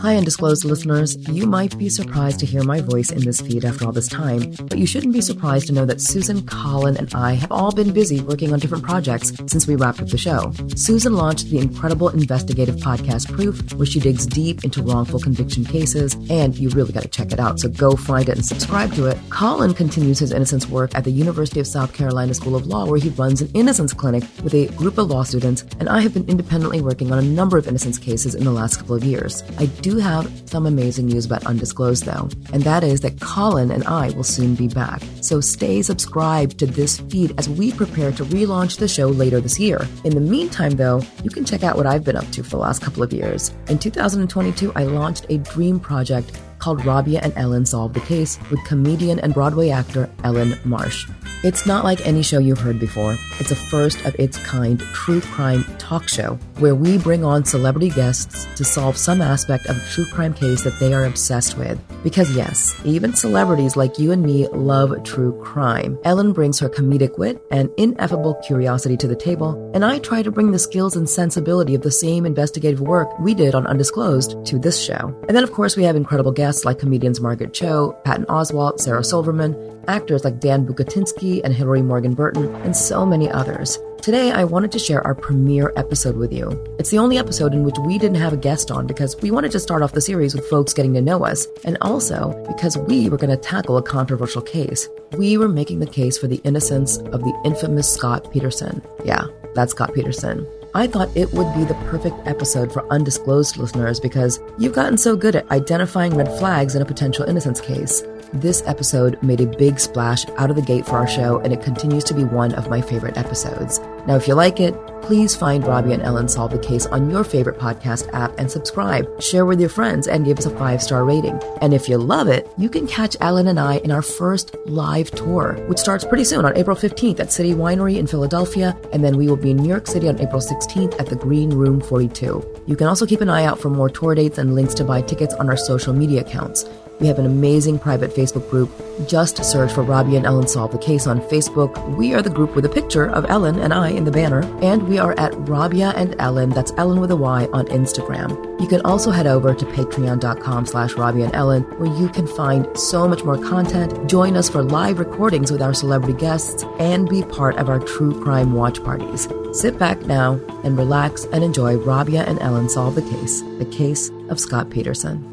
Hi, Undisclosed listeners. You might be surprised to hear my voice in this feed after all this time, but you shouldn't be surprised to know that Susan, Colin, and I have all been busy working on different projects since we wrapped up the show. Susan launched the incredible investigative podcast Proof, where she digs deep into wrongful conviction cases, and you really got to check it out, so go find it and subscribe to it. Colin continues his innocence work at the University of South Carolina School of Law, where he runs an innocence clinic with a group of law students, and I have been independently working on a number of innocence cases in the last couple of years. I do have some amazing news about Undisclosed, though, and that is that Colin and I will soon be back. So stay subscribed to this feed as we prepare to relaunch the show later this year. In the meantime, though, you can check out what I've been up to for the last couple of years. In 2022, I launched a dream project called Rabia and Ellen Solve the Case with comedian and Broadway actor Ellen Marsh. It's not like any show you've heard before. It's a first of its kind true crime talk show where we bring on celebrity guests to solve some aspect of a true crime case that they are obsessed with. Because yes, even celebrities like you and me love true crime. Ellen brings her comedic wit and ineffable curiosity to the table, and I try to bring the skills and sensibility of the same investigative work we did on Undisclosed to this show. And then of course we have incredible guests like comedians Margaret Cho, Patton Oswalt, Sarah Silverman, actors like Dan Bukatinsky and Hillary Morgan Burton, and so many others. Today, I wanted to share our premiere episode with you. It's the only episode in which we didn't have a guest on because we wanted to start off the series with folks getting to know us, and also because we were going to tackle a controversial case. We were making the case for the innocence of the infamous Scott Peterson. Yeah, that's Scott Peterson. I thought it would be the perfect episode for Undisclosed listeners because you've gotten so good at identifying red flags in a potential innocence case. This episode made a big splash out of the gate for our show, and it continues to be one of my favorite episodes. Now, if you like it, please find Rabia and Ellen Solve the Case on your favorite podcast app and subscribe, share with your friends, and give us a 5-star rating. And if you love it, you can catch Ellen and I in our first live tour, which starts pretty soon on April 15th at City Winery in Philadelphia, and then we will be in New York City on April 16th at the Green Room 42. You can also keep an eye out for more tour dates and links to buy tickets on our social media accounts. We have an amazing private Facebook group. Just search for Rabia and Ellen Solve the Case on Facebook. We are the group with a picture of Ellen and I in the banner. And we are at Rabia and Ellen, that's Ellen with a Y, on Instagram. You can also head over to patreon.com/Rabia and Ellen, where you can find so much more content, join us for live recordings with our celebrity guests, and be part of our true crime watch parties. Sit back now and relax and enjoy Rabia and Ellen Solve the case of Scott Peterson.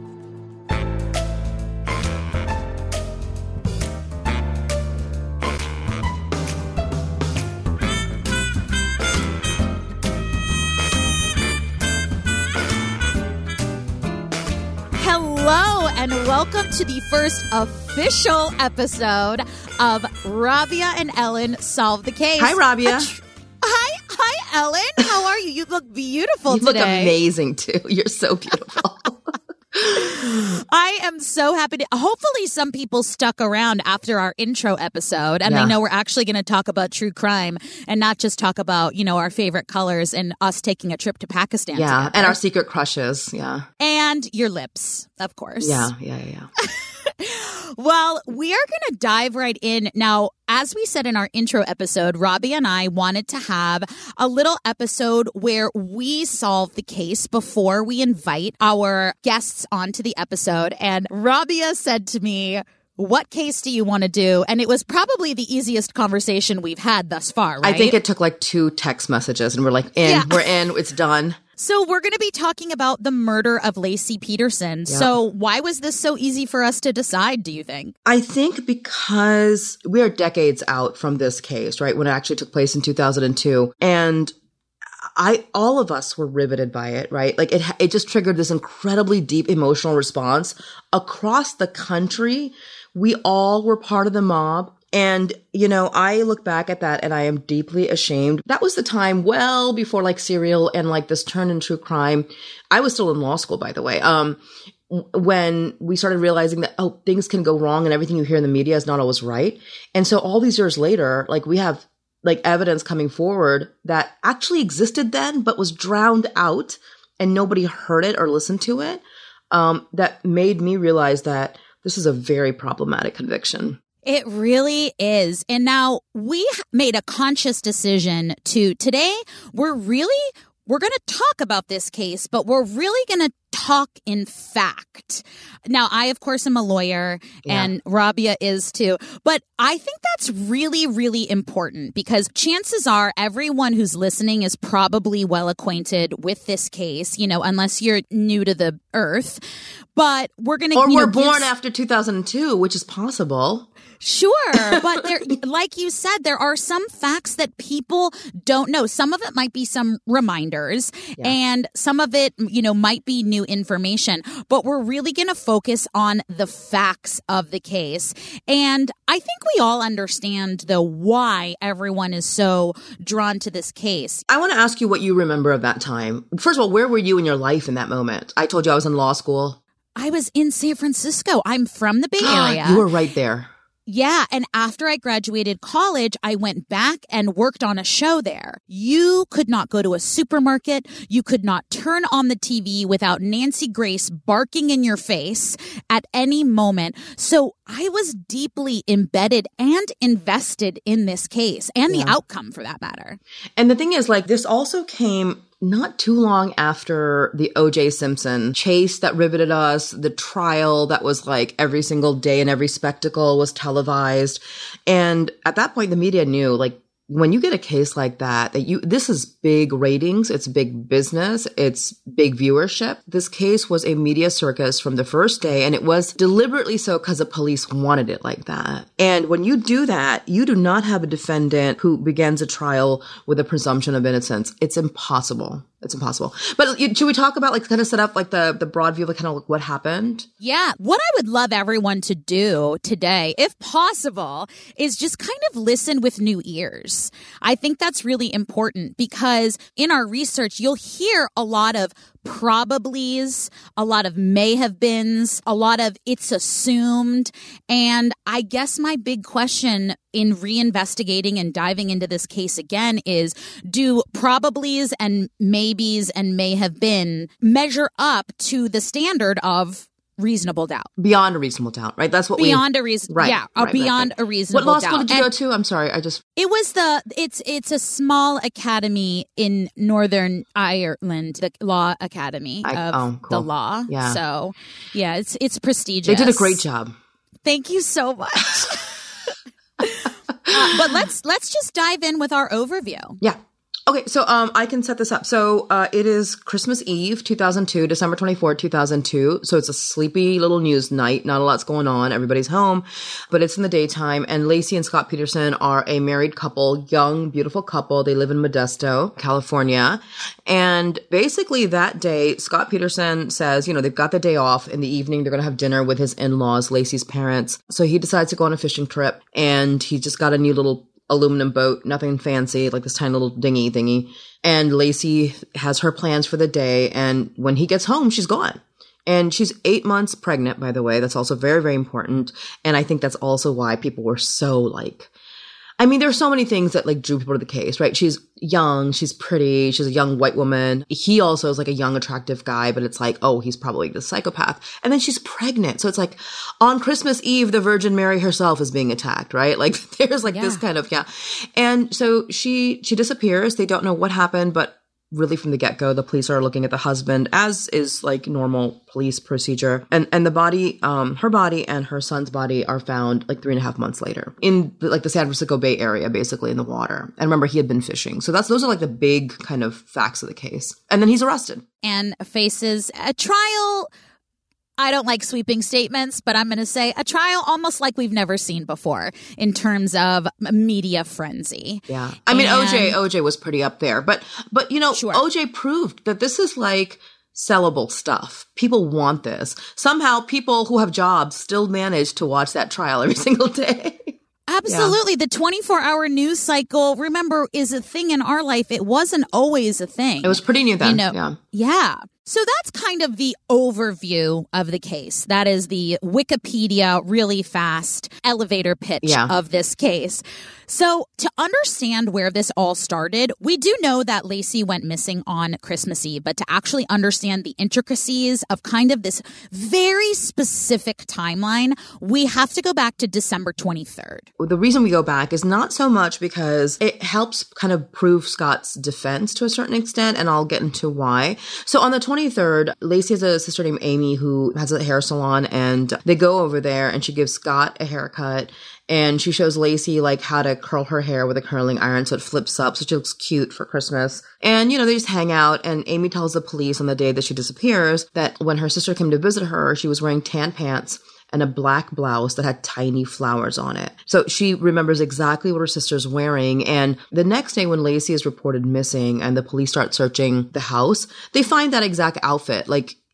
And welcome to the first official episode of Rabia and Ellen Solve the Case. Hi, Rabia. Hi, Ellen. How are you? You look beautiful today. You look amazing, too. You're so beautiful. I am so happy to. Hopefully some people stuck around after our intro episode and they know we're actually going to talk about true crime and not just talk about, our favorite colors and us taking a trip to Pakistan. Yeah, together. and our secret crushes. Yeah. And your lips, of course. Yeah. Well, we are going to dive right in. Now, as we said in our intro episode, Rabia and I wanted to have a little episode where we solve the case before we invite our guests onto the episode. And Rabia said to me, what case do you want to do? And it was probably the easiest conversation we've had thus far, right? I think it took like 2 text messages and we're like, we're in, it's done. So we're going to be talking about the murder of Laci Peterson. Yeah. So why was this so easy for us to decide, do you think? I think because we are decades out from this case, right? When it actually took place in 2002. And all of us were riveted by it, right? Like it just triggered this incredibly deep emotional response across the country. We all were part of the mob. And, I look back at that and I am deeply ashamed. That was the time well before like Serial and like this turn in true crime. I was still in law school, by the way, when we started realizing that, things can go wrong and everything you hear in the media is not always right. And so all these years later, like we have like evidence coming forward that actually existed then, but was drowned out and nobody heard it or listened to it. That made me realize that this is a very problematic conviction. It really is. And now we made a conscious decision today, we're going to talk about this case, but we're really going to talk in fact. Now, I, of course, am a lawyer, and Rabia is too. But I think that's really, really important because chances are everyone who's listening is probably well acquainted with this case, unless you're new to the earth. But we're going to... Or were born after 2002, which is possible. Sure. But there, like you said, there are some facts that people don't know. Some of it might be some reminders and some of it, might be new information. But we're really going to focus on the facts of the case. And I think we all understand, though, why everyone is so drawn to this case. I want to ask you what you remember of that time. First of all, where were you in your life in that moment? I told you I was in law school. I was in San Francisco. I'm from the Bay Area. You were right there. Yeah. And after I graduated college, I went back and worked on a show there. You could not go to a supermarket. You could not turn on the TV without Nancy Grace barking in your face at any moment. So I was deeply embedded and invested in this case and the outcome for that matter. And the thing is, this also came not too long after the O.J. Simpson chase that riveted us, the trial that was every single day and every spectacle was televised. And at that point, the media knew, when you get a case like that this is big ratings, it's big business, it's big viewership. This case was a media circus from the first day, and it was deliberately so because the police wanted it like that. And when you do that, you do not have a defendant who begins a trial with a presumption of innocence. It's impossible. It's impossible. But should we talk about kind of set up the broad view of kind of what happened? Yeah. What I would love everyone to do today, if possible, is just kind of listen with new ears. I think that's really important because in our research, you'll hear a lot of probablys, a lot of may have beens, a lot of it's assumed. And I guess my big question in reinvestigating and diving into this case again is, do probablys and maybes and may have been measure up to the standard of reasonable doubt? Beyond a reasonable doubt, right? That's what beyond a reason. Right, yeah, right, beyond a reasonable doubt. What law school did you go to? I'm sorry, It was it's a small academy in Northern Ireland, the Law Academy of cool. the law. Yeah. So, yeah, it's prestigious. They did a great job. Thank you so much. But let's just dive in with our overview. Yeah. Okay, so I can set this up. So it is Christmas Eve, 2002, December 24th, 2002. So it's a sleepy little news night. Not a lot's going on. Everybody's home, but it's in the daytime. And Laci and Scott Peterson are a married couple, young, beautiful couple. They live in Modesto, California. And basically that day, Scott Peterson says, they've got the day off. In the evening, they're going to have dinner with his in-laws, Laci's parents. So he decides to go on a fishing trip, and he just got a new little aluminum boat, nothing fancy, this tiny little dinghy thingy. And Laci has her plans for the day. And when he gets home, she's gone. And she's 8 months pregnant, by the way. That's also very, very important. And I think that's also why people were so there's so many things that drew people to the case, right? She's young, she's pretty, she's a young white woman. He also is a young, attractive guy, but it's he's probably the psychopath. And then she's pregnant. So it's on Christmas Eve, the Virgin Mary herself is being attacked, right? There's this kind of, And so she disappears. They don't know what happened, but really from the get-go, the police are looking at the husband, as is normal police procedure. And the body, her body and her son's body are found 3.5 months later in the San Francisco Bay Area, basically in the water. And remember, he had been fishing. So those are the big kind of facts of the case. And then he's arrested. And faces a trial. I don't like sweeping statements, but I'm going to say a trial almost like we've never seen before in terms of media frenzy. Yeah. OJ was pretty up there, but sure. OJ proved that this is sellable stuff. People want this. Somehow people who have jobs still manage to watch that trial every single day. Absolutely. Yeah. The 24-hour news cycle, remember, is a thing in our life. It wasn't always a thing. It was pretty new then. Yeah. So that's kind of the overview of the case. That is the Wikipedia really fast elevator pitch of this case. So to understand where this all started, we do know that Laci went missing on Christmas Eve, but to actually understand the intricacies of kind of this very specific timeline, we have to go back to December 23rd. The reason we go back is not so much because it helps kind of prove Scott's defense to a certain extent, and I'll get into why. So on the 23rd, Lacey has a sister named Amy who has a hair salon, and they go over there and she gives Scott a haircut. And she shows Lacey like how to curl her hair with a curling iron so it flips up so she looks cute for Christmas. And, they just hang out. And Amy tells the police on the day that she disappears that when her sister came to visit her, she was wearing tan pants and a black blouse that had tiny flowers on it. So she remembers exactly what her sister's wearing. And the next day when Lacey is reported missing and the police start searching the house, they find that exact outfit.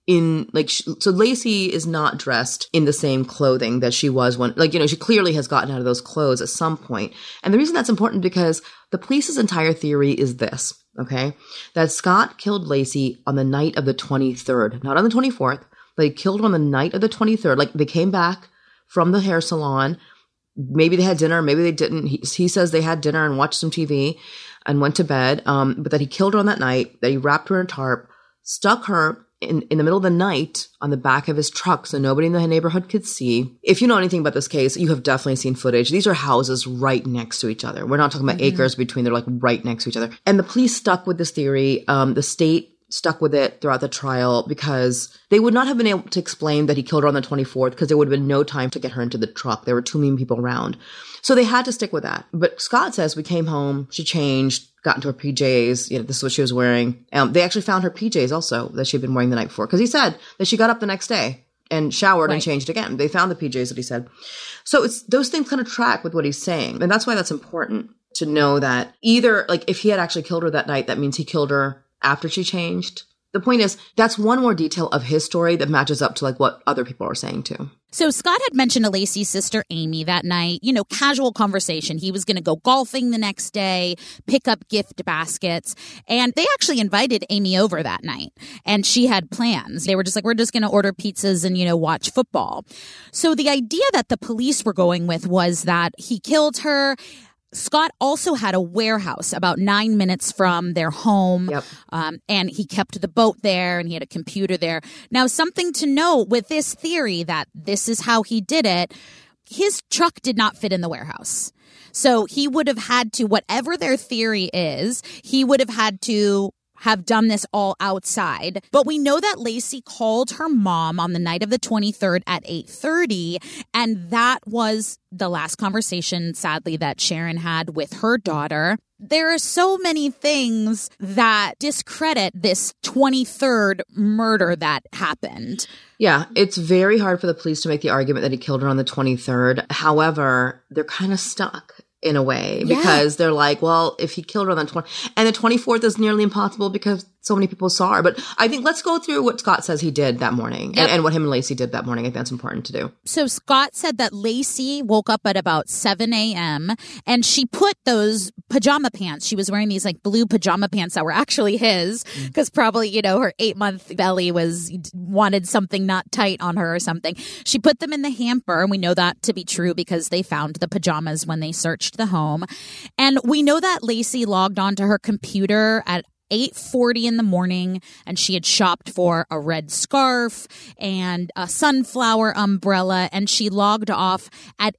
So Lacey is not dressed in the same clothing that she was when, she clearly has gotten out of those clothes at some point. And the reason that's important because the police's entire theory is this, okay? That Scott killed Lacey on the night of the 23rd, not on the 24th, but he killed her on the night of the 23rd. Like, they came back from the hair salon. Maybe they had dinner, maybe they didn't. He says they had dinner and watched some TV and went to bed, but that he killed her on that night, that he wrapped her in a tarp, stuck her in the middle of the night on the back of his truck so nobody in the neighborhood could see. If you know anything about this case, you have definitely seen footage. These are houses right next to each other. We're not talking about acres between. They're like right next to each other. And the police stuck with this theory. The state stuck with it throughout the trial because they would not have been able to explain that he killed her on the 24th because there would have been no time to get her into the truck. There were too many people around. So they had to stick with that. But Scott says we came home, she changed, got into her PJs. This is what she was wearing. They actually found her PJs also that she'd been wearing the night before because he said that she got up the next day and showered and changed again. They found the PJs that he said. So it's those things kind of track with what he's saying. And that's why that's important to know that either if he had actually killed her that night, that means he killed her after she changed. The point is, that's one more detail of his story that matches up to what other people are saying too. So Scott had mentioned to Lacey's sister Amy that night, casual conversation. He was going to go golfing the next day, pick up gift baskets. And they actually invited Amy over that night. And she had plans. They were just like, we're just going to order pizzas and, watch football. So the idea that the police were going with was that he killed her. Scott also had a warehouse about 9 minutes from their home, and he kept the boat there, and he had a computer there. Now, something to note with this theory that this is how he did it, his truck did not fit in the warehouse. So he would have had to, whatever their theory is, he would have had to have done this all outside. But we know that Lacey called her mom on the night of the 23rd at 8:30, and that was the last conversation, sadly, that Sharon had with her daughter. There are so many things that discredit this 23rd murder that happened. Yeah, it's very hard for the police to make the argument that he killed her on the 23rd. However, they're kind of stuck in a way because they're like, well, if he killed her on the 20th, and the 24th is nearly impossible because so many people saw her. But I think let's go through what Scott says he did that morning and what him and Lacey did that morning. I think that's important to do. So Scott said that Lacey woke up at about 7 a.m. and she put those pajama pants. She was wearing these blue pajama pants that were actually his because probably, her 8-month belly wanted something not tight on her or something. She put them in the hamper, and we know that to be true because they found the pajamas when they searched the home. And we know that Lacey logged onto her computer at 8:40 in the morning, and she had shopped for a red scarf and a sunflower umbrella, and she logged off at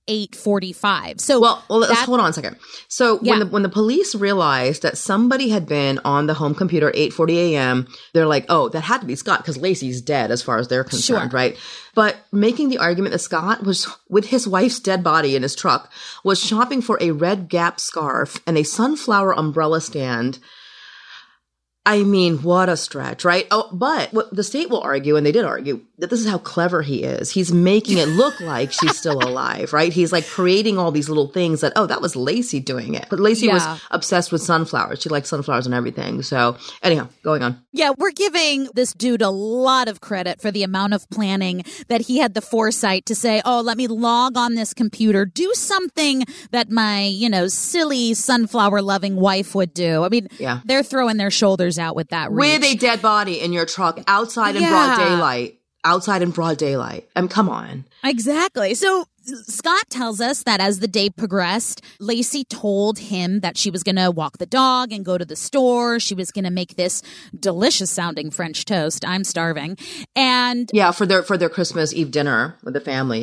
8:45. So let's hold on a second. So when the police realized that somebody had been on the home computer at 8:40 a.m., they're like, oh, that had to be Scott because Lacey's dead as far as they're concerned, right? But making the argument that Scott was, with his wife's dead body in his truck, was shopping for a red Gap scarf and a sunflower umbrella stand. I mean, what a stretch, right? Oh, but what the state will argue, and they did argue, that this is how clever he is. He's making it look like she's still alive, right? He's creating all these little things that, that was Lacey doing it. But Lacey was obsessed with sunflowers. She liked sunflowers and everything. So anyhow, going on. Yeah, we're giving this dude a lot of credit for the amount of planning that he had the foresight to say, oh, let me log on this computer, do something that my, silly sunflower-loving wife would do. I mean, they're throwing their shoulders out with that reach. With a dead body in your truck outside in broad daylight. Outside in broad daylight. Come on. Exactly. So Scott tells us that as the day progressed, Lacey told him that she was going to walk the dog and go to the store. She was going to make this delicious sounding French toast. I'm starving. And for their Christmas Eve dinner with the family. Yeah.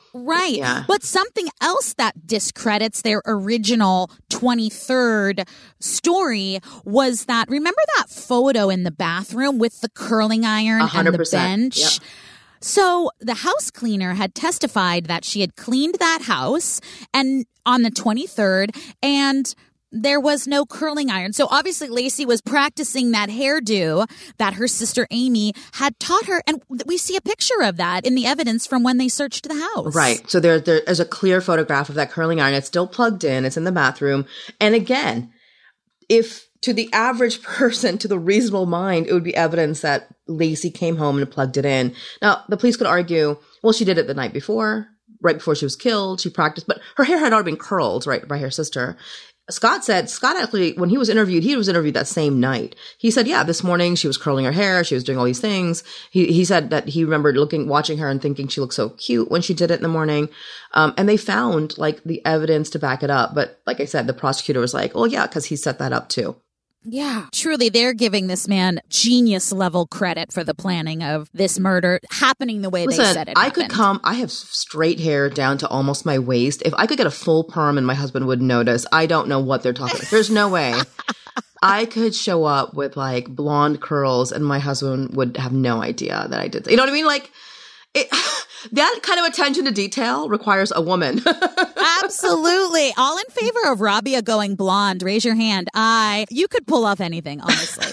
Right. Yeah. But something else that discredits their original 23rd story was that, remember that photo in the bathroom with the curling iron and the 100%. bench? Yep. So the house cleaner had testified that she had cleaned that house and on the 23rd, and there was no curling iron. So obviously Lacey was practicing that hairdo that her sister Amy had taught her. And we see a picture of that in the evidence from when they searched the house. Right. So there's a clear photograph of that curling iron. It's still plugged in. It's in the bathroom. And again, if to the average person, to the reasonable mind, it would be evidence that Lacey came home and plugged it in. Now, the police could argue, well, she did it the night before, right before she was killed. She practiced, but her hair had already been curled, right, by her sister. Scott actually, when he was interviewed that same night. He said, yeah, this morning she was curling her hair. She was doing all these things. He said that he remembered watching her and thinking she looked so cute when she did it in the morning. And they found like the evidence to back it up. But like I said, the prosecutor was like, oh yeah, because he set that up too. Yeah, truly, they're giving this man genius level credit for the planning of this murder happening the way they said it happened. I have straight hair down to almost my waist. If I could get a full perm and my husband wouldn't notice, I don't know what they're talking about. There's no way. I could show up with like blonde curls and my husband would have no idea that I did. You know what I mean? Like that kind of attention to detail requires a woman. Absolutely. All in favor of Rabia going blonde. Raise your hand. You could pull off anything, honestly.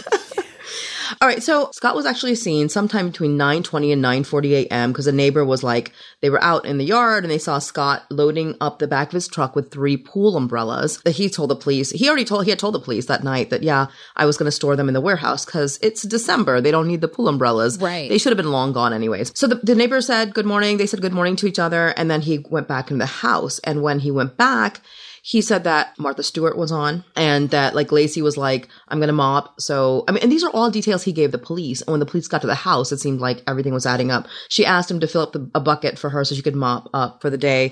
All right. So Scott was actually seen sometime between 9:20 and 9:40 a.m. because a neighbor was like, they were out in the yard and they saw Scott loading up the back of his truck with 3 pool umbrellas that he told the police. He had told the police that night that, yeah, I was going to store them in the warehouse because it's December. They don't need the pool umbrellas. Right. They should have been long gone anyways. So the neighbor said good morning. They said good morning to each other. And then he went back in the house. And when he went back, he said that Martha Stewart was on and that like Lacey was like, I'm going to mop. So, I mean, and these are all details he gave the police. And when the police got to the house, it seemed like everything was adding up. She asked him to fill up a bucket for her so she could mop up for the day.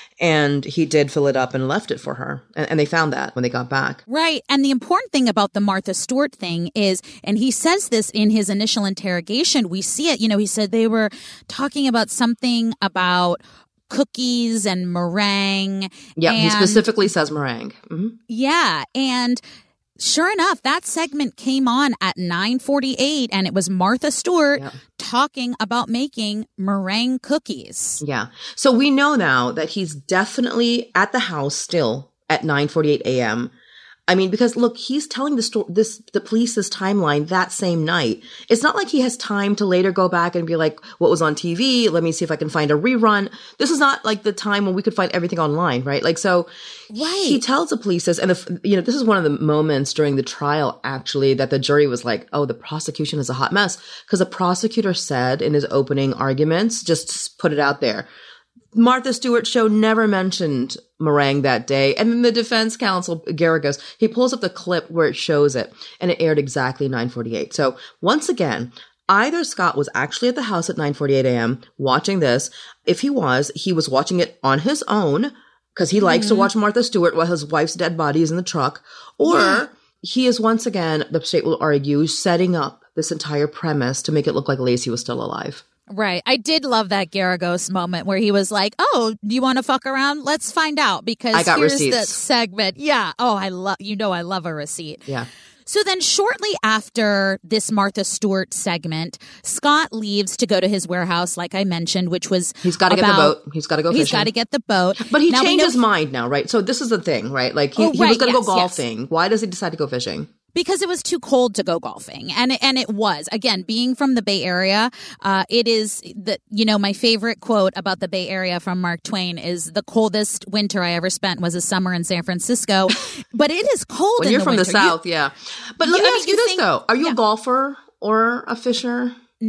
And he did fill it up and left it for her. And they found that when they got back. Right. And the important thing about the Martha Stewart thing is, and he says this in his initial interrogation, we see it, he said they were talking about something about cookies and meringue. Yeah, he specifically says meringue. Mm-hmm. Yeah, and sure enough, that segment came on at 9:48, and it was Martha Stewart talking about making meringue cookies. Yeah. So we know now that he's definitely at the house still at 9:48 a.m., I mean, because look, he's telling the police this timeline that same night. It's not like he has time to later go back and be like, what was on TV? Let me see if I can find a rerun. This is not like the time when we could find everything online, right? Like, so he tells the police this, and this is one of the moments during the trial, actually, that the jury was like, oh, the prosecution is a hot mess. Because the prosecutor said in his opening arguments, just put it out there, Martha Stewart show never mentioned meringue that day. And then the defense counsel, Garagos, he pulls up the clip where it shows it, and it aired exactly 9:48. So once again, either Scott was actually at the house at 9:48 a.m. watching this. If he was watching it on his own because he likes to watch Martha Stewart while his wife's dead body is in the truck. Or he is once again, the state will argue, setting up this entire premise to make it look like Lacey was still alive. Right. I did love that Garagos moment where he was like, oh, do you want to fuck around? Let's find out, because I got here's receipts. the segment. Yeah. Oh, I love a receipt. Yeah. So then shortly after this Martha Stewart segment, Scott leaves to go to his warehouse, like I mentioned, which was he's got to get the boat. He's got to go fishing. He's got to get the boat. But he changed his mind now, right? So this is the thing, right? Like he was going to go golfing. Yes. Why does he decide to go fishing? Because it was too cold to go golfing. And it was. Again, being from the Bay Area, it is my favorite quote about the Bay Area from Mark Twain is the coldest winter I ever spent was a summer in San Francisco. But it is cold when in you're the from winter. The South, yeah. But let me ask you this, though. Are you a golfer or a fisher?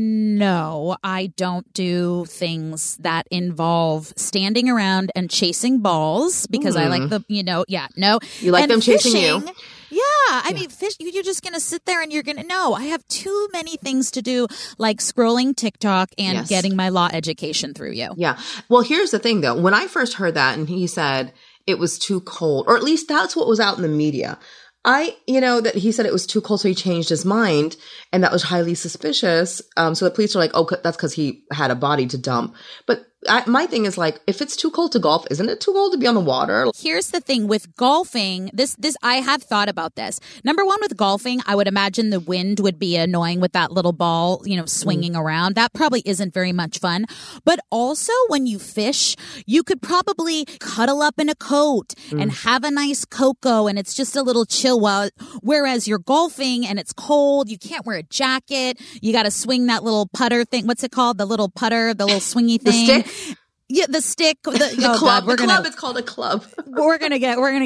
No, I don't do things that involve standing around and chasing balls because I like no. You like them chasing you. Yeah, I mean, you're just going to sit there and you're going to, no, I have too many things to do, like scrolling TikTok and getting my law education through you. Yeah. Well, here's the thing, though. When I first heard that and he said it was too cold, or at least that's what was out in the media. That he said it was too cold, so he changed his mind, and that was highly suspicious. So the police are like, oh, that's because he had a body to dump. But my thing is like, if it's too cold to golf, isn't it too cold to be on the water? Here's the thing with golfing. This I have thought about this. Number one, with golfing, I would imagine the wind would be annoying with that little ball, swinging around. That probably isn't very much fun. But also, when you fish, you could probably cuddle up in a coat and have a nice cocoa, and it's just a little chill. Whereas you're golfing and it's cold, you can't wear a jacket. You got to swing that little putter thing. What's it called? The little putter, the little swingy thing. The stick? Yeah, the stick, the club. God, It's called a club. we're gonna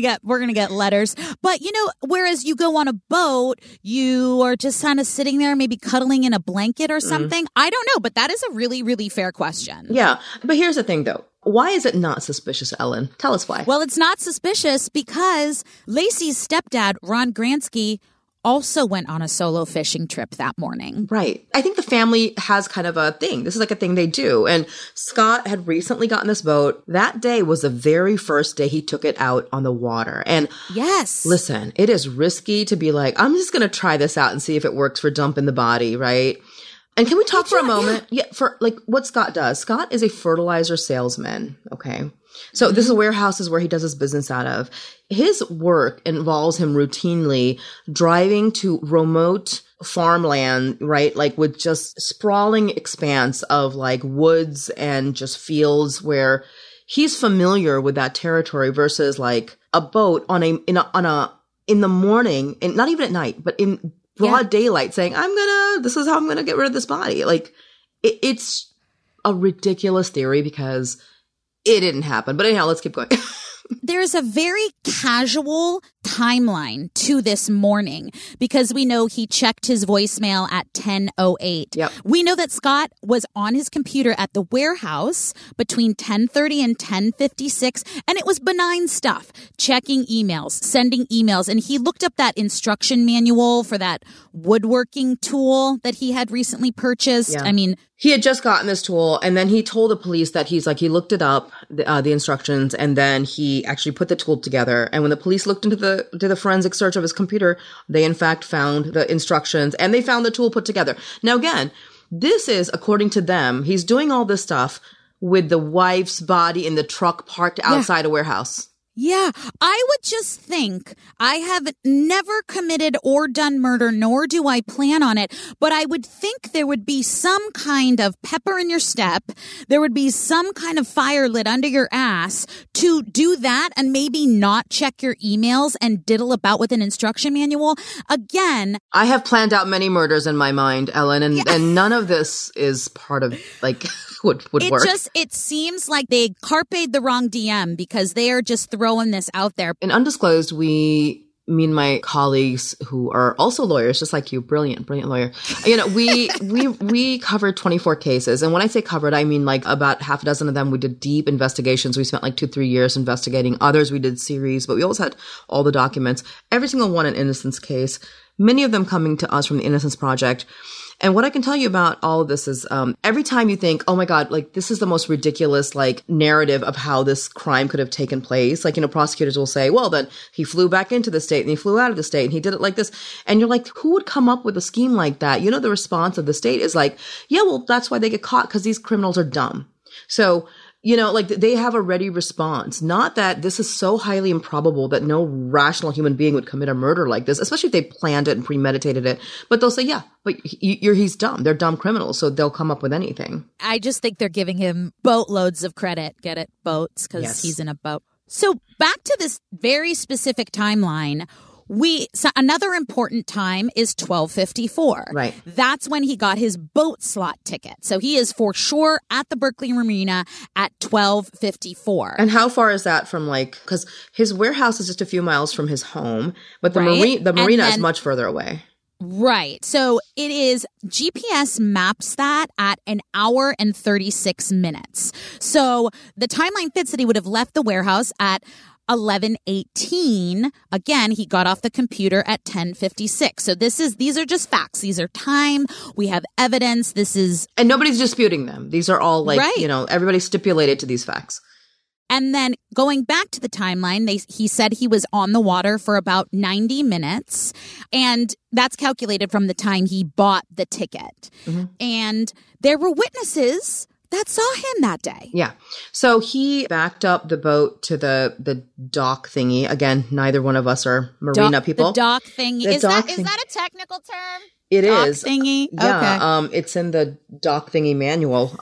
get letters. But whereas you go on a boat, you are just kind of sitting there, maybe cuddling in a blanket or something. I don't know, but that is a really, really fair question. Yeah, but here's the thing, though. Why is it not suspicious, Ellen? Tell us why. Well, it's not suspicious because Lacey's stepdad, Ron Gransky, also went on a solo fishing trip that morning. Right. I think the family has kind of a thing. This is like a thing they do. And Scott had recently gotten this boat. That day was the very first day he took it out on the water. And yes, listen, it is risky to be like, I'm just going to try this out and see if it works for dumping the body, right? And can we talk for a moment? Yeah, for like what Scott does. Scott is a fertilizer salesman. Okay. So this is warehouses where he does his business out of. His work involves him routinely driving to remote farmland, right? Like with just sprawling expanse of like woods and just fields where he's familiar with that territory versus like a boat in the morning, and not even at night, but in broad daylight saying, this is how I'm going to get rid of this body. Like it's a ridiculous theory because it didn't happen. But anyhow, let's keep going. There's a very casual timeline to this morning because we know he checked his voicemail at 10:08. Yep. We know that Scott was on his computer at the warehouse between 10:30 and 10:56, and it was benign stuff, checking emails, sending emails, and he looked up that instruction manual for that woodworking tool that he had recently purchased. Yeah. I mean, he had just gotten this tool, and then he told the police that he looked it up, the instructions, and then he actually put the tool together. And when the police looked into the forensic search of his computer, they in fact found the instructions and they found the tool put together. Now again, this is, according to them, he's doing all this stuff with the wife's body in the truck parked outside a warehouse. Yeah, I would just think, I have never committed or done murder, nor do I plan on it, but I would think there would be some kind of pepper in your step, there would be some kind of fire lit under your ass to do that and maybe not check your emails and diddle about with an instruction manual. Again, I have planned out many murders in my mind, Ellen, and none of this is part of, like, would work. It seems like they carped the wrong DM because they are just throwing this out there. In Undisclosed, me and my colleagues who are also lawyers, just like you, brilliant lawyer. We covered 24 cases. And when I say covered, I mean like about half a dozen of them we did deep investigations. We spent like 2-3 years investigating. Others we did series, but we always had all the documents. Every single one an Innocence case. Many of them coming to us from the Innocence Project. And what I can tell you about all of this is every time you think, oh my God, like this is the most ridiculous like narrative of how this crime could have taken place. Like, prosecutors will say, well, then he flew back into the state and he flew out of the state and he did it like this. And you're like, who would come up with a scheme like that? The response of the state is like, yeah, well, that's why they get caught because these criminals are dumb. So, like they have a ready response. Not that this is so highly improbable that no rational human being would commit a murder like this, especially if they planned it and premeditated it. But they'll say, yeah, but he's dumb. They're dumb criminals, so they'll come up with anything. I just think they're giving him boatloads of credit. Get it? Boats, because he's in a boat. So back to this very specific timeline. Another important time is 12:54. Right. That's when he got his boat slot ticket. So he is for sure at the Berkeley Marina at 12:54. And how far is that from because his warehouse is just a few miles from his home, but the marina is much further away. Right. So it is, GPS maps that at 1 hour and 36 minutes. So the timeline fits that he would have left the warehouse at 11:18. Again, he got off the computer at 10:56. So these are just facts. These are time. We have evidence. And nobody's disputing them. These are all everybody stipulated to these facts. And then going back to the timeline, he said he was on the water for about 90 minutes. And that's calculated from the time he bought the ticket. Mm-hmm. And there were witnesses that saw him that day. Yeah. So he backed up the boat to the dock thingy. Again, neither one of us are marina people. The dock thingy. Is that a technical term? It dock is. Thingy? Yeah. Okay. It's in the dock thingy manual.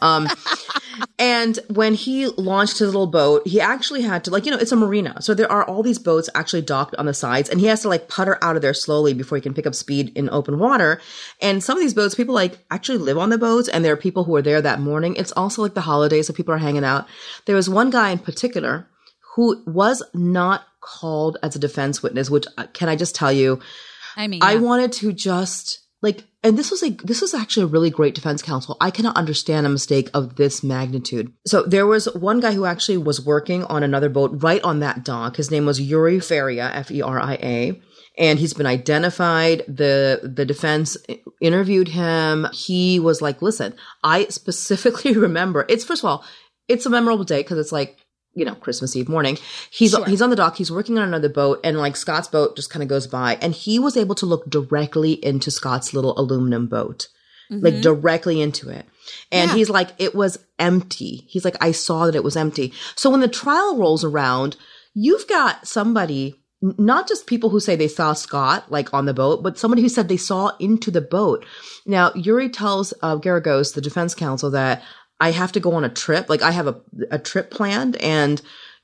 And when he launched his little boat, he actually had to, it's a marina. So there are all these boats actually docked on the sides, and he has to putter out of there slowly before he can pick up speed in open water. And some of these boats, people actually live on the boats, and there are people who are there that morning. It's also the holidays, so people are hanging out. There was one guy in particular who was not called as a defense witness, which can I just tell you, I wanted to just and this was actually a really great defense counsel. I cannot understand a mistake of this magnitude. So there was one guy who actually was working on another boat right on that dock. His name was Yuri Feria, Feria, and he's been identified. The defense interviewed him. He was like, listen, I specifically remember, first of all, it's a memorable day because it's Christmas Eve morning. He's on the dock. He's working on another boat, and Scott's boat just kind of goes by, and he was able to look directly into Scott's little aluminum boat, directly into it. And he's like, it was empty. He's like, I saw that it was empty. So when the trial rolls around, you've got somebody, not just people who say they saw Scott on the boat, but somebody who said they saw into the boat. Now, Yuri tells Garagos, the defense counsel, that I have to go on a trip. I have a trip planned, and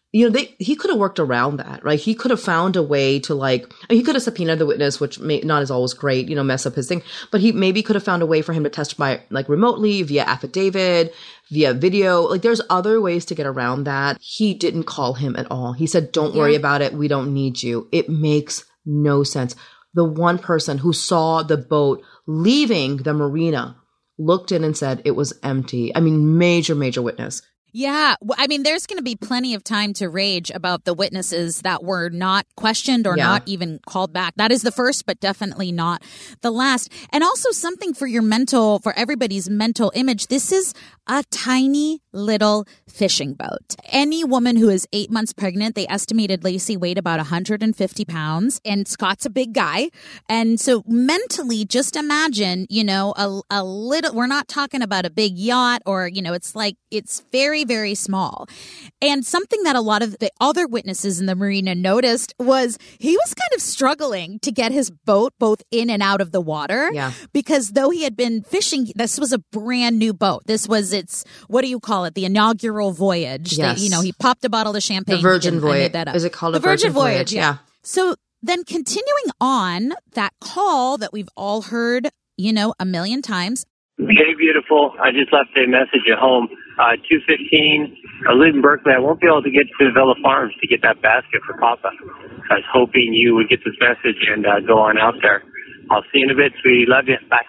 he could have worked around that, right? He could have found a way to he could have subpoenaed the witness, which not is always great, mess up his thing, but he maybe could have found a way for him to testify remotely via affidavit, via video. There's other ways to get around that. He didn't call him at all. He said, don't worry about it. We don't need you. It makes no sense. The one person who saw the boat leaving the marina looked in and said it was empty. I mean, major witness. Yeah. I mean, there's going to be plenty of time to rage about the witnesses that were not questioned or not even called back. That is the first, but definitely not the last. And also something for everybody's mental image. This is a tiny little fishing boat. Any woman who is 8 months pregnant, they estimated Lacey weighed about 150 pounds, and Scott's a big guy. And so mentally, just imagine, a little, we're not talking about a big yacht or, it's very, very small. And something that a lot of the other witnesses in the marina noticed was he was kind of struggling to get his boat both in and out of the water. Yeah. Because though he had been fishing, this was a brand new boat. This was what do you call it? The inaugural voyage. Yes. He popped a bottle of champagne. The Virgin Voyage. I made that up. Is it called a Virgin Voyage? Yeah. So then continuing on that call that we've all heard, a million times. Hey, beautiful. I just left a message at home. 2:15. I live in Berkeley. I won't be able to get to Villa Farms to get that basket for Papa. I was hoping you would get this message and go on out there. I'll see you in a bit, sweetie. Love you. Bye.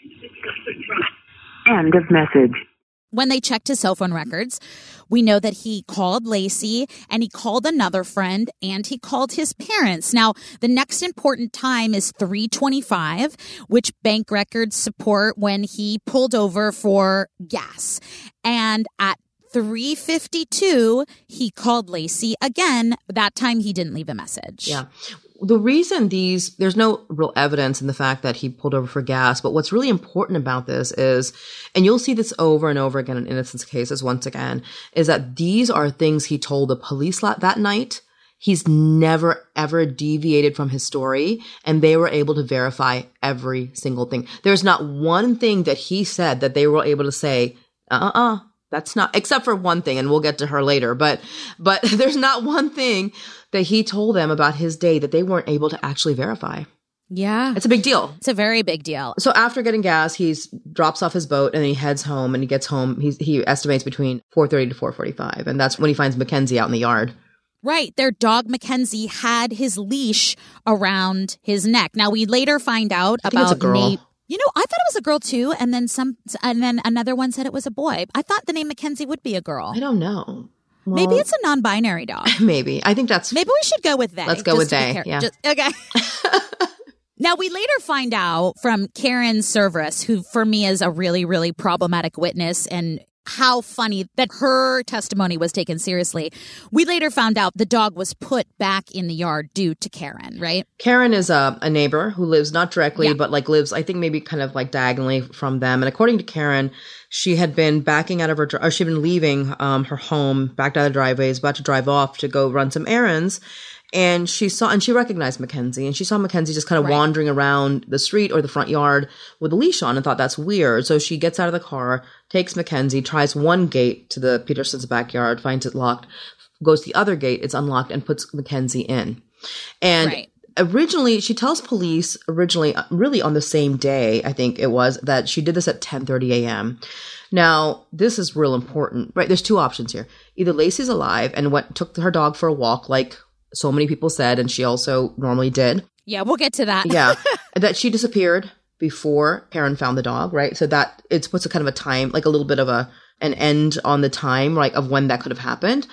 End of message. When they checked his cell phone records, we know that he called Lacey and he called another friend and he called his parents. Now, the next important time is 3:25, which bank records support when he pulled over for gas. And at 3:52, he called Lacey again. That time he didn't leave a message. Yeah. The reason there's no real evidence in the fact that he pulled over for gas, but what's really important about this is, and you'll see this over and over again in innocence cases once again, is that these are things he told the police that night. He's never, ever deviated from his story, and they were able to verify every single thing. There's not one thing that he said that they were able to say, that's not, except for one thing, and we'll get to her later, but there's not one thing that he told them about his day that they weren't able to actually verify. Yeah. It's a big deal. It's a very big deal. So after getting gas, he drops off his boat and then he heads home, and he gets home. He estimates between 4:30 to 4:45. And that's when he finds Mackenzie out in the yard. Right. Their dog, Mackenzie, had his leash around his neck. Now, we later find out about Nate. I thought it was a girl too, and then another one said it was a boy. I thought the name Mackenzie would be a girl. I don't know. Well, maybe it's a non-binary dog. Maybe. I think that's... Maybe we should go with they. Let's go with they, yeah. Okay. Now, we later find out from Karen Cerveris, who for me is a really, really problematic witness, and how funny that her testimony was taken seriously. We later found out the dog was put back in the yard due to Karen, right? Karen is a neighbor who lives not directly, but like lives, I think maybe kind of like diagonally from them. And according to Karen, she had been backing out of her, or she'd been leaving her home, backed out of the driveway, was about to drive off to go run some errands. And she recognized Mackenzie, and she saw Mackenzie just kind of wandering around the street or the front yard with a leash on and thought that's weird. So she gets out of the car, takes Mackenzie, tries one gate to the Petersons' backyard, finds it locked, goes to the other gate, it's unlocked, and puts Mackenzie in. And originally, she tells police really on the same day, I think it was, that she did this at 10:30 a.m. Now, this is real important, right? There's two options here. Either Lacey's alive and took her dog for a walk like so many people said, and she also normally did. Yeah, we'll get to that. Yeah. That she disappeared before Karen found the dog, right? So that it puts a kind of a time, like a little bit of an end on the time, like of when that could have happened.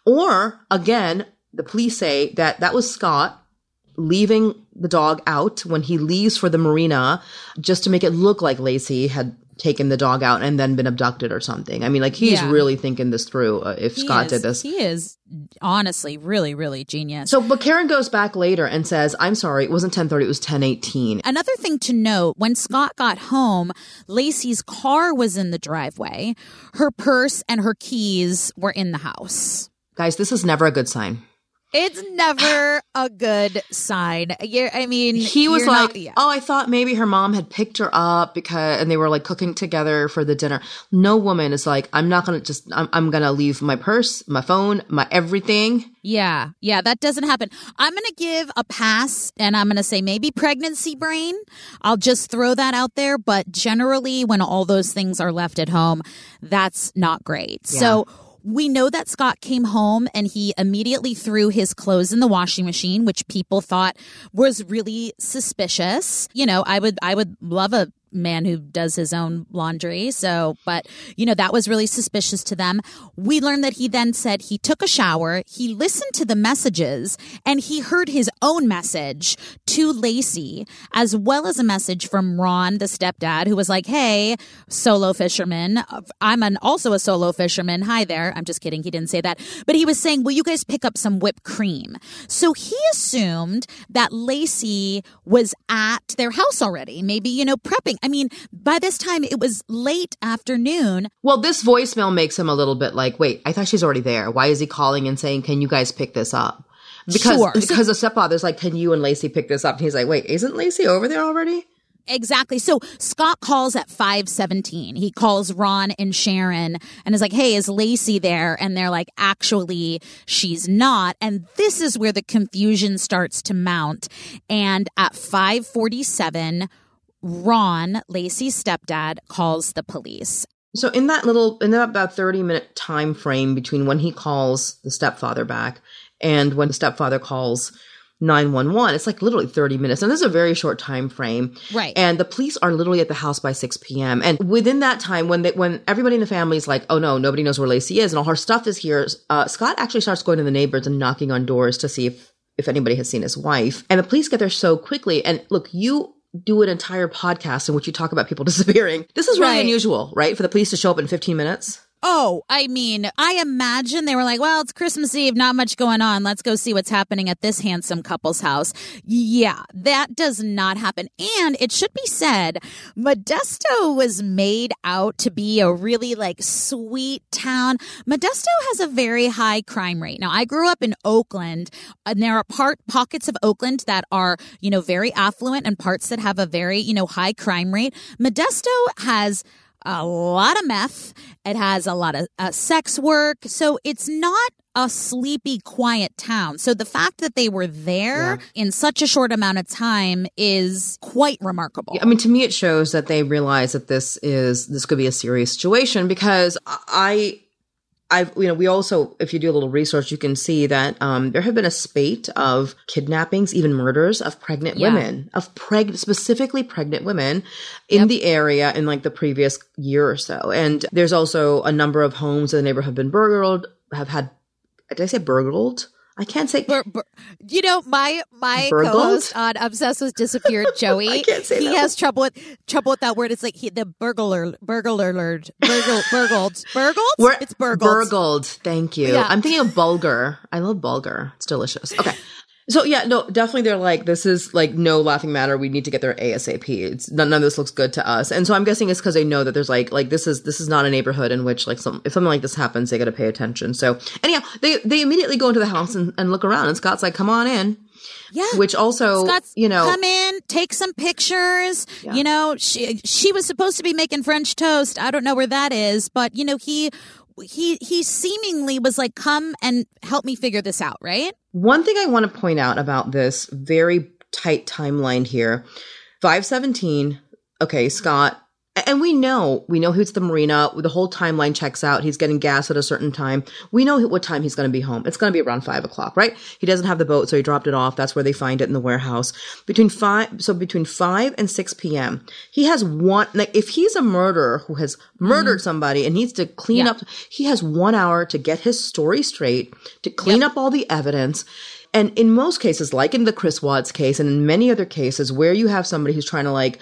Or again, the police say that was Scott leaving the dog out when he leaves for the marina just to make it look like Lacey had taken the dog out and then been abducted or something. I mean, like he's really thinking this through if Scott did this. He is honestly really, really genius. So, but Karen goes back later and says, I'm sorry, it wasn't 10:30, it was 10:18. Another thing to note, when Scott got home, Lacey's car was in the driveway. Her purse and her keys were in the house. Guys, this is never a good sign. It's never a good sign. I mean, he was like, oh, I thought maybe her mom had picked her up and they were like cooking together for the dinner. No woman is like, I'm going to leave my purse, my phone, my everything. Yeah, that doesn't happen. I'm going to give a pass and I'm going to say maybe pregnancy brain. I'll just throw that out there. But generally, when all those things are left at home, that's not great. Yeah. So we know that Scott came home and he immediately threw his clothes in the washing machine, which people thought was really suspicious. You know, I would love a man who does his own laundry. So, but, you know, that was really suspicious to them. We learned that he then said he took a shower, he listened to the messages, and he heard his own message to Lacey, as well as a message from Ron, the stepdad, who was like, hey, solo fisherman, I'm also a solo fisherman. Hi there. I'm just kidding. He didn't say that. But he was saying, will you guys pick up some whipped cream? So he assumed that Lacey was at their house already, maybe, you know, prepping. I mean, by this time, it was late afternoon. Well, this voicemail makes him a little bit like, wait, I thought she's already there. Why is he calling and saying, can you guys pick this up? Because the stepfather's like, can you and Lacey pick this up? And he's like, wait, isn't Lacey over there already? Exactly. So Scott calls at 5:17. He calls Ron and Sharon and is like, hey, is Lacey there? And they're like, actually, she's not. And this is where the confusion starts to mount. And at 5:47, Ron, Lacey's stepdad, calls the police. So in that about 30-minute time frame between when he calls the stepfather back and when the stepfather calls 911, it's like literally 30 minutes. And this is a very short time frame. Right. And the police are literally at the house by 6 p.m. And within that time, when everybody in the family is like, oh no, nobody knows where Lacey is and all her stuff is here, Scott actually starts going to the neighbors and knocking on doors to see if anybody has seen his wife. And the police get there so quickly. And look, you do an entire podcast in which you talk about people disappearing. This is really unusual, right? For the police to show up in 15 minutes. Oh, I mean, I imagine they were like, well, it's Christmas Eve, not much going on. Let's go see what's happening at this handsome couple's house. Yeah, that does not happen. And it should be said, Modesto was made out to be a really like sweet town. Modesto has a very high crime rate. Now, I grew up in Oakland, and there are pockets of Oakland that are, you know, very affluent and parts that have a very, you know, high crime rate. Modesto has a lot of meth. It has a lot of sex work. So it's not a sleepy, quiet town. So the fact that they were there in such a short amount of time is quite remarkable. I mean, to me, it shows that they realize that this could be a serious situation, because we also, if you do a little research, you can see that there have been a spate of kidnappings, even murders of pregnant women, specifically pregnant women in the area in like the previous year or so. And there's also a number of homes in the neighborhood have been burgled, did I say burgled? I can't say. My Burgled? co-host on Obsessed with Disappeared, Joey. I can't say he that has trouble with that word. It's like the burgled. It's burgled. Burgled. Thank you. Yeah. I'm thinking of bulgur. I love bulgur. It's delicious. Okay. So yeah, no, definitely they're like, this is like no laughing matter. We need to get there ASAP. None of this looks good to us. And so I'm guessing it's because they know that there's like this is not a neighborhood in which like if something like this happens, they got to pay attention. So anyhow, they immediately go into the house and look around, and Scott's like, come on in. Yeah. Which also, Scott's, you know, come in, take some pictures. Yeah. You know, she was supposed to be making French toast. I don't know where that is, but you know, he seemingly was like, come and help me figure this out, right? One thing I want to point out about this very tight timeline here, 5:17. Okay, Scott. And we know who's the marina. The whole timeline checks out. He's getting gas at a certain time. We know what time he's going to be home. It's going to be around 5 o'clock, right? He doesn't have the boat, so he dropped it off. That's where they find it in the warehouse. Between 5 and 6 p.m. He has one, like if he's a murderer who has murdered somebody and needs to clean up, he has 1 hour to get his story straight, to clean up all the evidence. And in most cases, like in the Chris Watts case and in many other cases where you have somebody who's trying to like,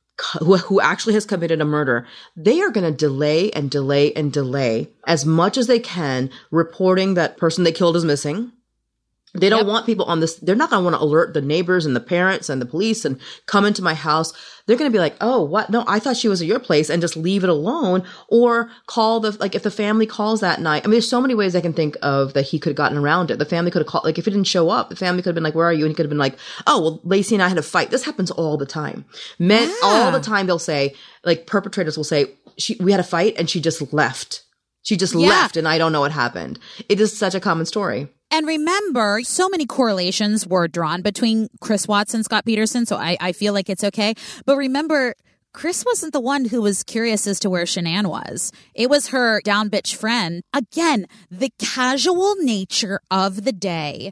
who actually has committed a murder, they are going to delay and delay and delay as much as they can reporting that person they killed is missing. They don't want people on this. They're not going to want to alert the neighbors and the parents and the police and come into my house. They're going to be like, oh, what? No, I thought she was at your place, and just leave it alone, or call if the family calls that night. I mean, there's so many ways I can think of that he could have gotten around it. The family could have called, like if he didn't show up, the family could have been like, where are you? And he could have been like, oh, well, Lacey and I had a fight. This happens all the time. Men, all the time, they'll say, like perpetrators will say, we had a fight and she just left. She just left and I don't know what happened. It is such a common story. And remember, so many correlations were drawn between Chris Watts and Scott Peterson, so I feel like it's okay. But remember, Chris wasn't the one who was curious as to where Shanann was. It was her down bitch friend. Again, the casual nature of the day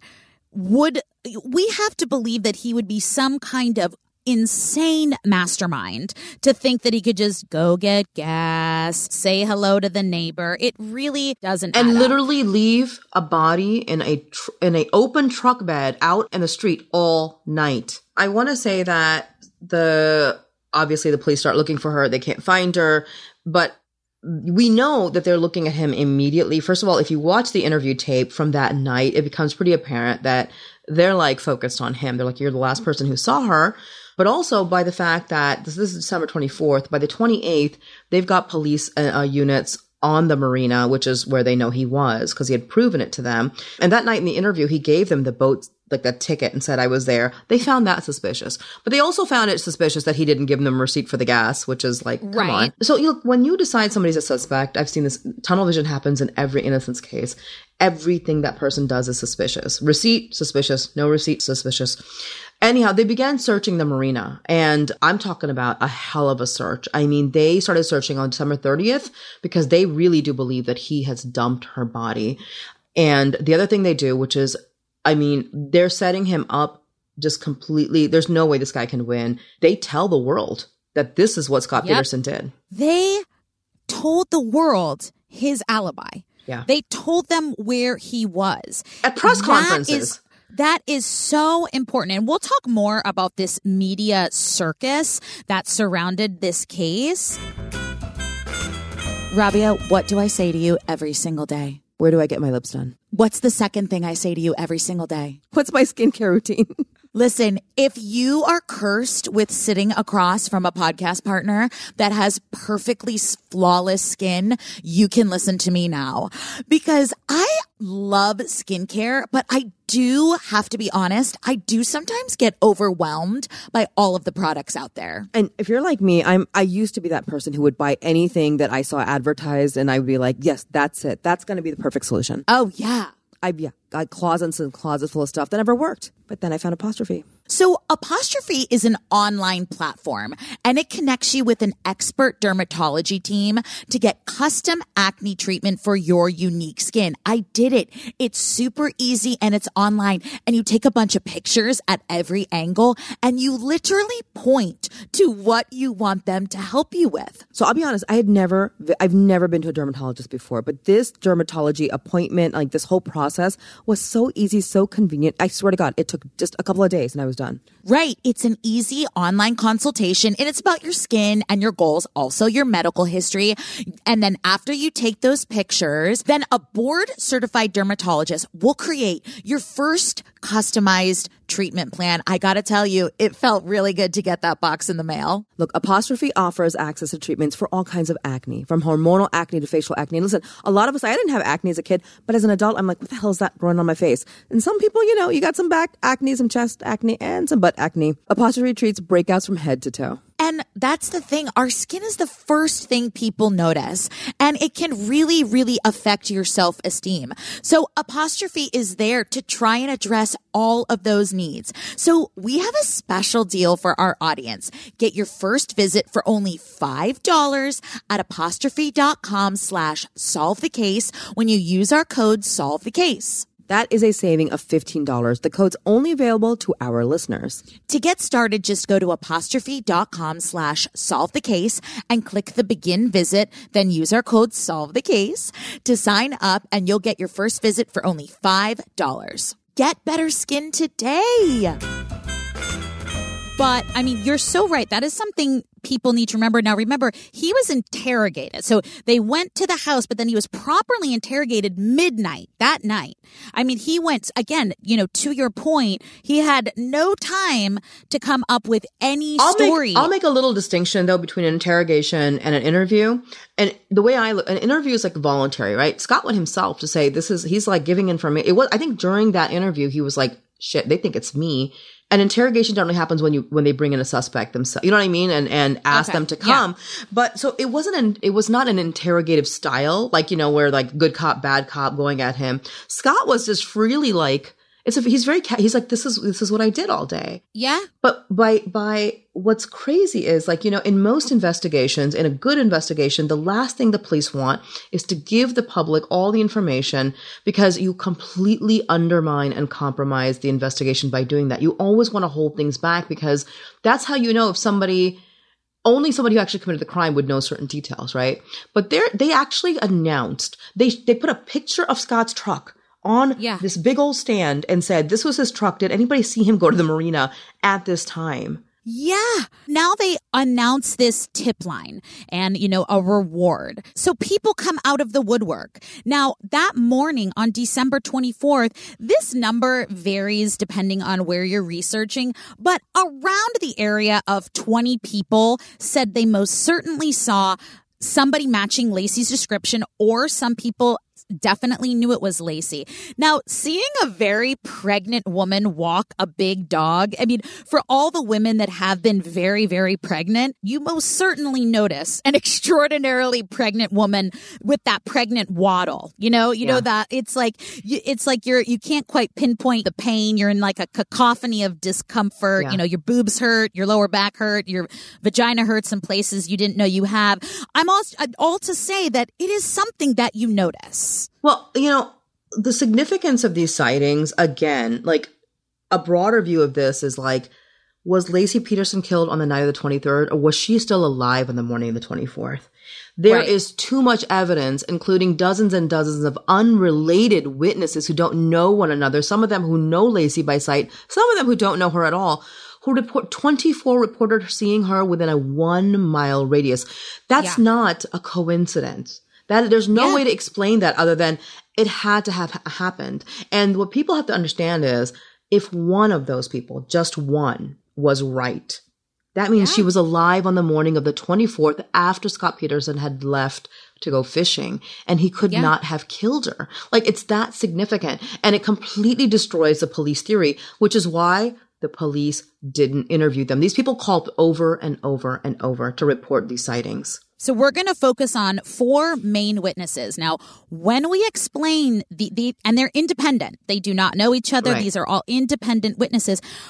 we have to believe that he would be some kind of insane mastermind to think that he could just go get gas, say hello to the neighbor. It really doesn't and add literally up. Leave a body in a open truck bed out in the street all night. I want to say that obviously the police start looking for her. They can't find her, but we know that they're looking at him immediately. First of all, if you watch the interview tape from that night, it becomes pretty apparent that they're like focused on him. They're like, you're the last person who saw her. But also by the fact that this is December 24th, by the 28th, they've got police units on the marina, which is where they know he was because he had proven it to them. And that night in the interview, he gave them the boat, like that ticket, and said, I was there. They found that suspicious. But they also found it suspicious that he didn't give them a receipt for the gas, which is like, come on. So when you decide somebody's a suspect, I've seen this, tunnel vision happens in every innocence case. Everything that person does is suspicious. Receipt, suspicious. No receipt, suspicious. Anyhow, they began searching the marina, and I'm talking about a hell of a search. I mean, they started searching on December 30th because they really do believe that he has dumped her body. And the other thing they do, which is, I mean, they're setting him up just completely. There's no way this guy can win. They tell the world that this is what Scott Peterson did. They told the world his alibi. Yeah. They told them where he was. At press conferences. That is so important. And we'll talk more about this media circus that surrounded this case. Rabia, what do I say to you every single day? Where do I get my lips done? What's the second thing I say to you every single day? What's my skincare routine? Listen, if you are cursed with sitting across from a podcast partner that has perfectly flawless skin, you can listen to me now because I love skincare, but I do have to be honest. I do sometimes get overwhelmed by all of the products out there. And if you're like me, I used to be that person who would buy anything that I saw advertised and I would be like, yes, that's it. That's going to be the perfect solution. Oh, yeah. I got closets and closets full of stuff that never worked. But then I found Apostrophe. So Apostrophe is an online platform, and it connects you with an expert dermatology team to get custom acne treatment for your unique skin. I did it. It's super easy and it's online, and you take a bunch of pictures at every angle and you literally point to what you want them to help you with. So I'll be honest, I've never been to a dermatologist before, but this dermatology appointment, like this whole process was so easy, so convenient. I swear to God, it took just a couple of days and I was done. Right. It's an easy online consultation, and it's about your skin and your goals, also your medical history. And then after you take those pictures, then a board certified dermatologist will create your first customized treatment plan. I got to tell you, it felt really good to get that box in the mail. Look, Apostrophe offers access to treatments for all kinds of acne, from hormonal acne to facial acne. And listen, a lot of us, I didn't have acne as a kid, but as an adult, I'm like, what the hell is that growing on my face? And some people, you got some back acne, some chest acne, and some butt acne. Apostrophe treats breakouts from head to toe. And that's the thing. Our skin is the first thing people notice, and it can really, really affect your self-esteem. So Apostrophe is there to try and address all of those needs. So we have a special deal for our audience. Get your first visit for only $5 at apostrophe.com/solvethecase when you use our code solvethecase. That is a saving of $15. The code's only available to our listeners. To get started, just go to apostrophe.com/solvethecase and click the begin visit, then use our code solvethecase to sign up, and you'll get your first visit for only $5. Get better skin today. But, I mean, you're so right. That is something people need to remember. Now, remember, he was interrogated. So they went to the house, but then he was properly interrogated midnight that night. I mean, he went, again, to your point, he had no time to come up with any story. I'll make a little distinction, though, between an interrogation and an interview. And the way I look, an interview is like voluntary, right? Scott went himself to say he's like giving information. I think during that interview, he was like, shit, they think it's me. An interrogation generally happens when they bring in a suspect themselves. You know what I mean? And ask them to come. Yeah. But so it was not an interrogative style, like, where like good cop, bad cop going at him. Scott was just freely like, he's like, this is what I did all day. Yeah. But by what's crazy is, like, in most investigations, in a good investigation, the last thing the police want is to give the public all the information, because you completely undermine and compromise the investigation by doing that. You always want to hold things back, because that's how you know if only somebody who actually committed the crime would know certain details, right? But they actually announced, they put a picture of Scott's truck on this big old stand and said, this was his truck. Did anybody see him go to the marina at this time? Yeah. Now they announce this tip line and, a reward. So people come out of the woodwork. Now, that morning on December 24th, this number varies depending on where you're researching, but around the area of 20 people said they most certainly saw somebody matching Lacey's description, or some people definitely knew it was Lacey. Now, seeing a very pregnant woman walk a big dog, I mean, for all the women that have been very, very pregnant, you most certainly notice an extraordinarily pregnant woman with that pregnant waddle. You know that it's like you can't quite pinpoint the pain. You're in like a cacophony of discomfort. Yeah. Your boobs hurt, your lower back hurt, your vagina hurts in places you didn't know you have. I'm all to say that it is something that you notice. Well, the significance of these sightings, again, like a broader view of this is like, was Laci Peterson killed on the night of the 23rd, or was she still alive on the morning of the 24th? There is too much evidence, including dozens and dozens of unrelated witnesses who don't know one another, some of them who know Laci by sight, some of them who don't know her at all, who 24 reported seeing her within a 1 mile radius. That's not a coincidence. There's no way to explain that other than it had to have happened. And what people have to understand is, if one of those people, just one, was right, that means she was alive on the morning of the 24th after Scott Peterson had left to go fishing, and he could not have killed her. Like, it's that significant. And it completely destroys the police theory, which is why the police didn't interview them. These people called over and over and over to report these sightings. So we're going to focus on 4 main witnesses. Now, when we explain and they're independent, they do not know each other. Right. These are all independent witnesses.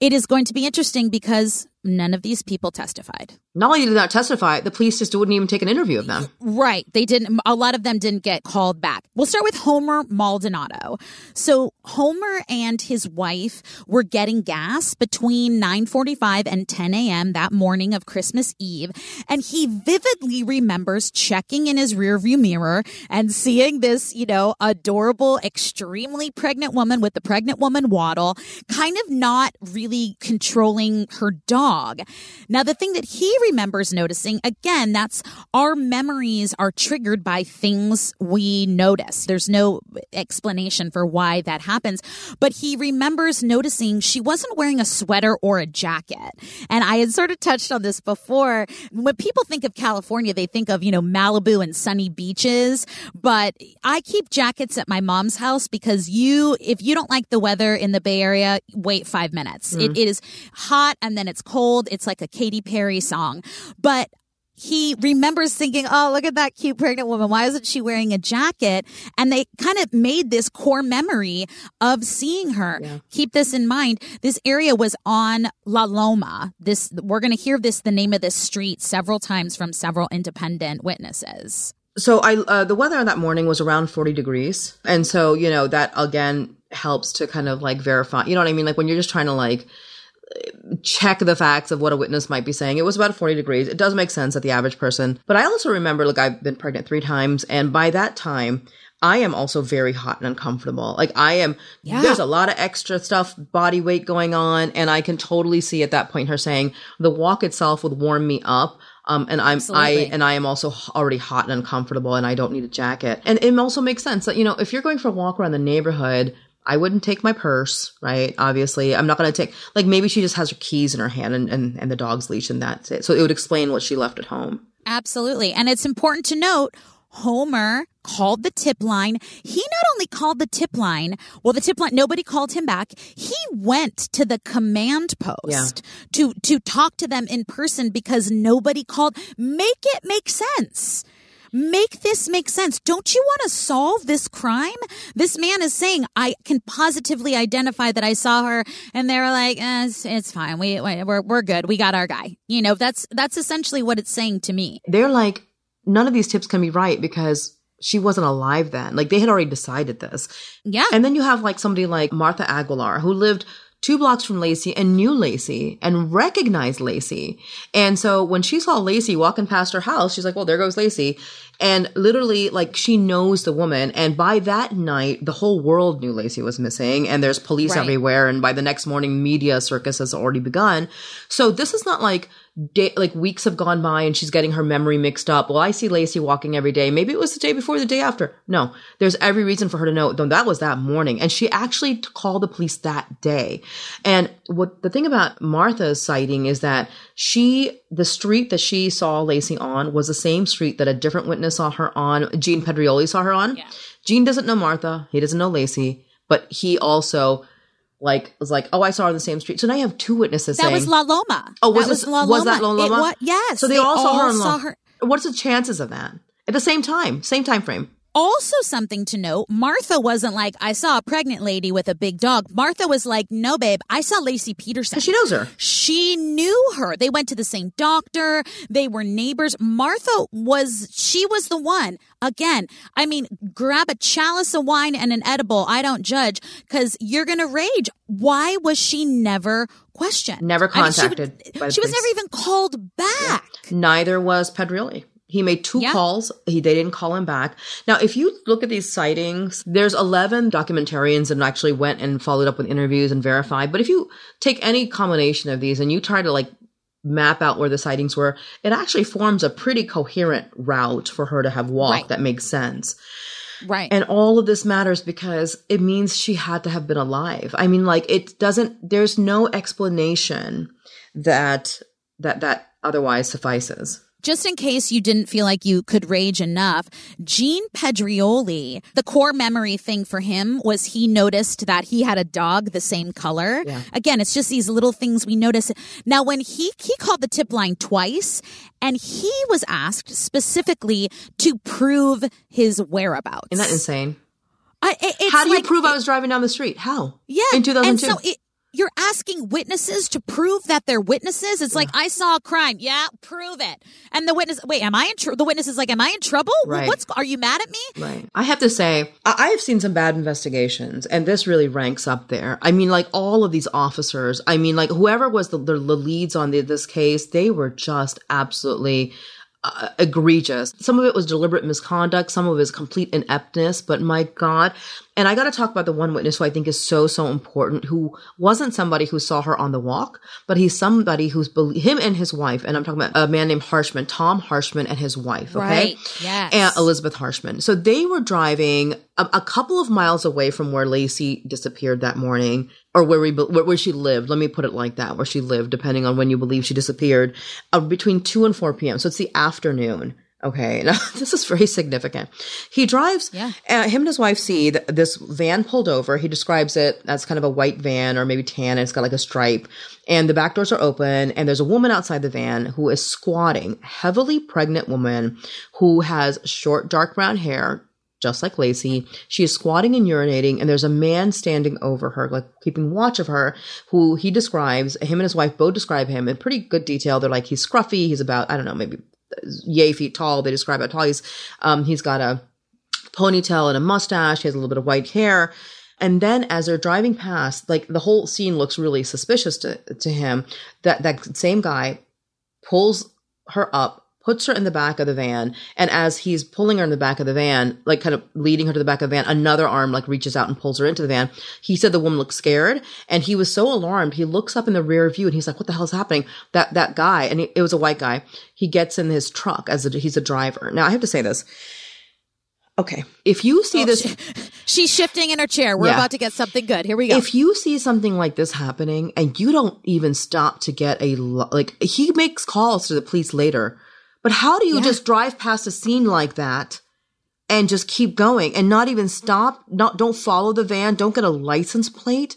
It is going to be interesting because none of these people testified. Not only did they not testify, the police just wouldn't even take an interview of them. Right. They didn't. A lot of them didn't get called back. We'll start with Homer Maldonado. So Homer and his wife were getting gas between 9:45 and 10 a.m. that morning of Christmas Eve. And he vividly remembers checking in his rearview mirror and seeing this, adorable, extremely pregnant woman with the pregnant woman waddle, kind of not really controlling her dog. Now, the thing that he remembers noticing, again, that's our memories are triggered by things we notice. There's no explanation for why that happens, but he remembers noticing she wasn't wearing a sweater or a jacket. And I had sort of touched on this before. When people think of California, they think of, Malibu and sunny beaches, but I keep jackets at my mom's house because if you don't like the weather in the Bay Area, wait 5 minutes. It is hot and then it's cold. It's like a Katy Perry song. But he remembers thinking, oh, look at that cute pregnant woman. Why isn't she wearing a jacket? And they kind of made this core memory of seeing her. Yeah. Keep this in mind. This area was on La Loma. We're going to hear the name of this street several times from several independent witnesses. So the weather on that morning was around 40 degrees. And so, that again helps to kind of like verify, you know what I mean? Like when you're just trying to like check the facts of what a witness might be saying. It was about 40 degrees. It does make sense that the average person. But I also remember, I've been pregnant 3 times. And by that time, I am also very hot and uncomfortable. There's a lot of extra stuff, body weight going on. And I can totally see at that point her saying the walk itself would warm me up. I am also already hot and uncomfortable and I don't need a jacket. And it also makes sense that, if you're going for a walk around the neighborhood, I wouldn't take my purse, right? Obviously, I'm not going to take, maybe she just has her keys in her hand and the dog's leash and that's it. So it would explain what she left at home. Absolutely. And it's important to note, Homer called the tip line. He not only called the tip line, nobody called him back. He went to the command post to talk to them in person because nobody called. Make it make sense. Make this make sense. Don't you want to solve this crime? This man is saying, I can positively identify that I saw her. And they were like, it's fine. We're good. We got our guy. That's essentially what it's saying to me. They're like, none of these tips can be right because she wasn't alive then. They had already decided this. Yeah. And then you have somebody like Martha Aguilar who lived 2 blocks from Lacey and knew Lacey and recognized Lacey. And so when she saw Lacey walking past her house, she's like, well, there goes Lacey. And literally, she knows the woman. And by that night, the whole world knew Lacey was missing. And there's police everywhere. And by the next morning, media circus has already begun. So this is not weeks have gone by and she's getting her memory mixed up. Well, I see Lacey walking every day. Maybe it was the day before, the day after. No, there's every reason for her to know that was that morning. And she actually called the police that day. And the thing about Martha's sighting is that the street that she saw Lacey on was the same street that a different witness saw her on. Gene Pedrioli saw her on. Yeah. Gene doesn't know Martha. He doesn't know Lacey, but he also was like, oh, I saw her on the same street. So now you have 2 witnesses saying. That was La Loma. Oh, was that La Loma? Yes. So they all saw her. What's the chances of that? At the same time frame. Also something to note, Martha wasn't like, I saw a pregnant lady with a big dog. Martha was like, no, babe, I saw Lacey Peterson. Because she knows her. She knew her. They went to the same doctor. They were neighbors. Martha was the one. Again, grab a chalice of wine and an edible. I don't judge because you're going to rage. Why was she never questioned? Never contacted by the police. She was never even called back. Yeah. Neither was Pedrioli. He made 2 calls. They didn't call him back. Now, if you look at these sightings, there's 11 documentarians that actually went and followed up with interviews and verified. But if you take any combination of these and you try to map out where the sightings were, it actually forms a pretty coherent route for her to have walked that makes sense. Right. And all of this matters because it means she had to have been alive. There's no explanation that otherwise suffices. Just in case you didn't feel like you could rage enough, Gene Pedrioli, the core memory thing for him was he noticed that he had a dog the same color. Yeah. Again, it's just these little things we notice. Now, when he called the tip line twice, and he was asked specifically to prove his whereabouts. Isn't that insane? How do you prove I was driving down the street? How? Yeah. In 2002. And so you're asking witnesses to prove that they're witnesses. It's like, I saw a crime. Yeah, prove it. And the witness, wait, the witness is like, am I in trouble? Right. Are you mad at me? Right. I have to say, I have seen some bad investigations, and this really ranks up there. I mean, like, all of these officers, I mean, like, whoever was the leads on this case, they were just absolutely egregious. Some of it was deliberate misconduct. Some of it is complete ineptness. But my God. And I got to talk about the one witness who I think is so, so important, who wasn't somebody who saw her on the walk, but he's somebody him and his wife. And I'm talking about a man named Harshman, Tom Harshman, and his wife. Okay. Right. Yes. And Elizabeth Harshman. So they were driving a couple of miles away from where Lacey disappeared that morning, or where she lived. Let me put it like that, where she lived, depending on when you believe she disappeared, between 2 and 4 p.m. So it's the afternoon. Okay. Now, this is very significant. He drives, him and his wife see this van pulled over. He describes it as kind of a white van, or maybe tan, and it's got like a stripe. And the back doors are open, and there's a woman outside the van who is squatting, heavily pregnant woman who has short, dark brown hair, just like Lacey. She is squatting and urinating, and there's a man standing over her, like keeping watch of her, who he describes, him and his wife both describe him in pretty good detail. They're like, he's scruffy. He's about, I don't know, maybe yay feet tall. They describe how tall he's. He's got a ponytail and a mustache. He has a little bit of white hair. And then as they're driving past, like, the whole scene looks really suspicious to him. That same guy pulls her up, puts her in the back of the van. And as he's pulling her in the back of the van, like kind of leading her to the back of the van, another arm like reaches out and pulls her into the van. He said the woman looked scared, and he was so alarmed. He looks up in the rear view and he's like, what the hell's happening? That guy, and it was a white guy. He gets in his truck he's a driver. Now I have to say this. Okay. If you see this, she's shifting in her chair. We're about to get something good. Here we go. If you see something like this happening and you don't even stop to get he makes calls to the police later. But how do you just drive past a scene like that and just keep going and not even stop? Don't follow the van. Don't get a license plate.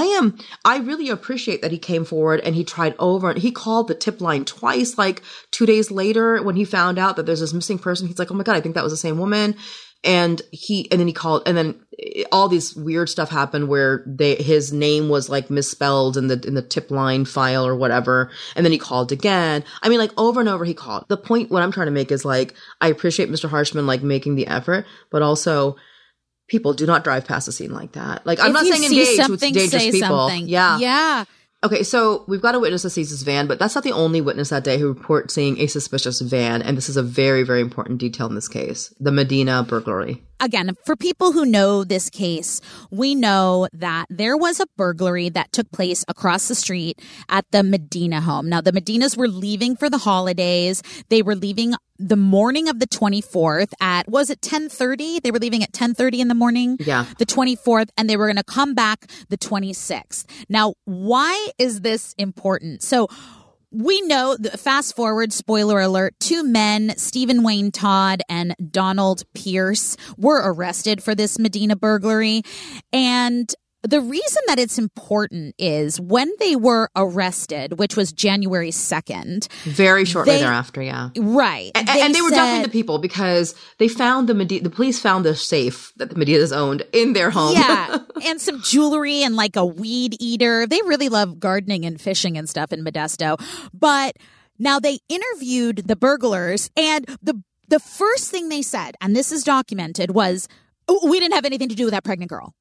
I really appreciate that he came forward and he tried over, and he called the tip line twice, like 2 days later when he found out that there's this missing person. He's like, oh my God, I think that was the same woman. And then he called, and then all this weird stuff happened where his name was like misspelled in the tip line file or whatever. And then he called again. I mean, like, over and over he called. The point, what I'm trying to make is, like, I appreciate Mr. Harshman, like, making the effort, but also people do not drive past a scene like that. Like, I'm not saying engage with dangerous people. Something. Yeah. Yeah. Okay, so we've got a witness that sees this van, but that's not the only witness that day who reports seeing a suspicious van. And this is a very, very important detail in this case, the Medina burglary. Again, for people who know this case, we know that there was a burglary that took place across the street at the Medina home. Now, the Medinas were leaving for the holidays. They were leaving the morning of the 24th at, was it 10:30? They were leaving at 10:30 in the morning. Yeah. The 24th, and they were going to come back the 26th. Now, why is this important? So, we know, fast forward, spoiler alert, 2 men, Stephen Wayne Todd and Donald Pierce, were arrested for this Medina burglary. And the reason that it's important is when they were arrested, which was January 2nd. Very shortly thereafter, yeah. Right. And they were ducking the people because they found the police found the safe that the Medinas owned in their home. Yeah. And some jewelry and like a weed eater. They really love gardening and fishing and stuff in Modesto. But now they interviewed the burglars, and the first thing they said, and this is documented, was, we didn't have anything to do with that pregnant girl.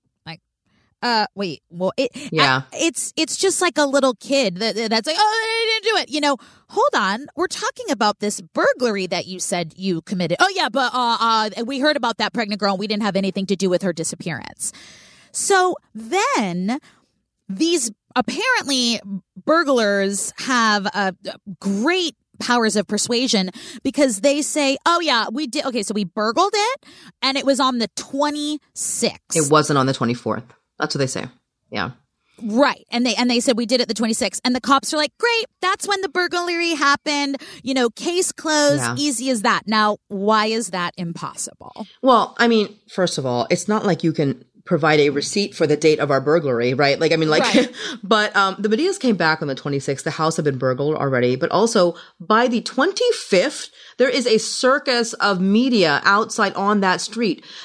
It's just like a little kid that's like, oh, I didn't do it. You know, hold on. We're talking about this burglary that you said you committed. Oh, yeah, but we heard about that pregnant girl and we didn't have anything to do with her disappearance. So then these apparently burglars have great powers of persuasion, because they say, oh yeah, we did. Okay, so we burgled it and it was on the 26th. It wasn't on the 24th. That's what they say. Yeah. Right. And they said we did it the 26th. And the cops are like, great, that's when the burglary happened. You know, case closed, easy as that. Now, why is that impossible? Well, I mean, first of all, it's not like you can provide a receipt for the date of our burglary, right? Like, I mean, like, right. But the Medinas came back on the 26th. The house had been burgled already. But also, by the 25th, there is a circus of media outside on that street.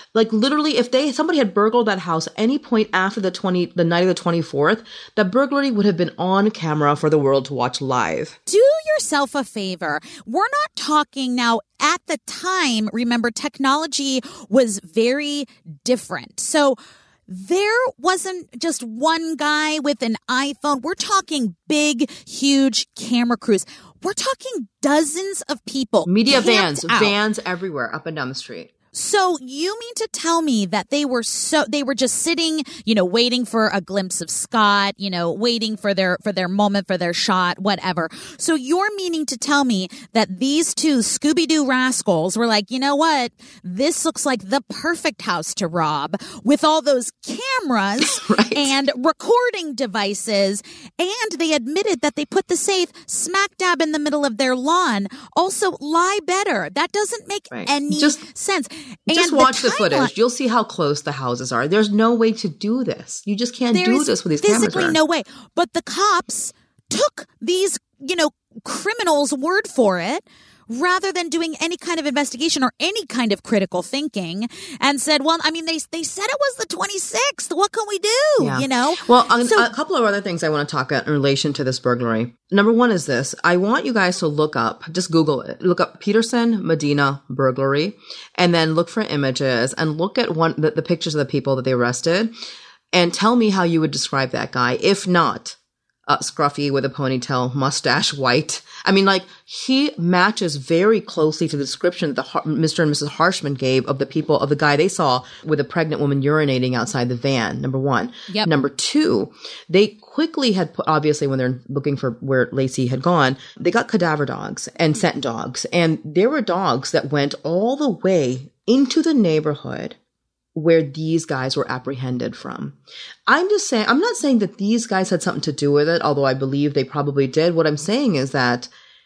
Like literally, if somebody had burgled that house at any point after the night of the 24th, the burglary would have been on camera for the world to watch live. Do yourself a favor. We're not talking now at the time. Remember, technology was very different. So there wasn't just one guy with an iPhone. We're talking big, huge camera crews. We're talking dozens of people. Media vans everywhere up and down the street. So you mean to tell me that they were just sitting, waiting for a glimpse of Scott, waiting for their moment, for their shot, whatever. So you're meaning to tell me that these two Scooby-Doo rascals were like, you know what? This looks like the perfect house to rob, with all those cameras right. and recording devices. And they admitted that they put the safe smack dab in the middle of their lawn. Also, lie better. That doesn't make any sense. Just watch the footage. You'll see how close the houses are. There's no way to do this. You just can't do this with these cameras. Physically, no way. But the cops took these, criminals' word for it, rather than doing any kind of investigation or any kind of critical thinking, and said, well, I mean, they said it was the 26th. What can we do? Well, a couple of other things I want to talk about in relation to this burglary. Number one is this. I want you guys to look up, just Google it. Look up Peterson Medina burglary, and then look for images and look at the pictures of the people that they arrested, and tell me how you would describe that guy. If not, scruffy with a ponytail, mustache, white. I mean, like, he matches very closely to the description that Mr. and Mrs. Harshman gave of the guy they saw with a pregnant woman urinating outside the van, number one. Yep. Number two, they quickly had put, obviously when they're looking for where Laci had gone, they got cadaver dogs and scent dogs. And there were dogs that went all the way into the neighborhood where these guys were apprehended from. I'm not saying that these guys had something to do with it, although I believe they probably did. What I'm saying is that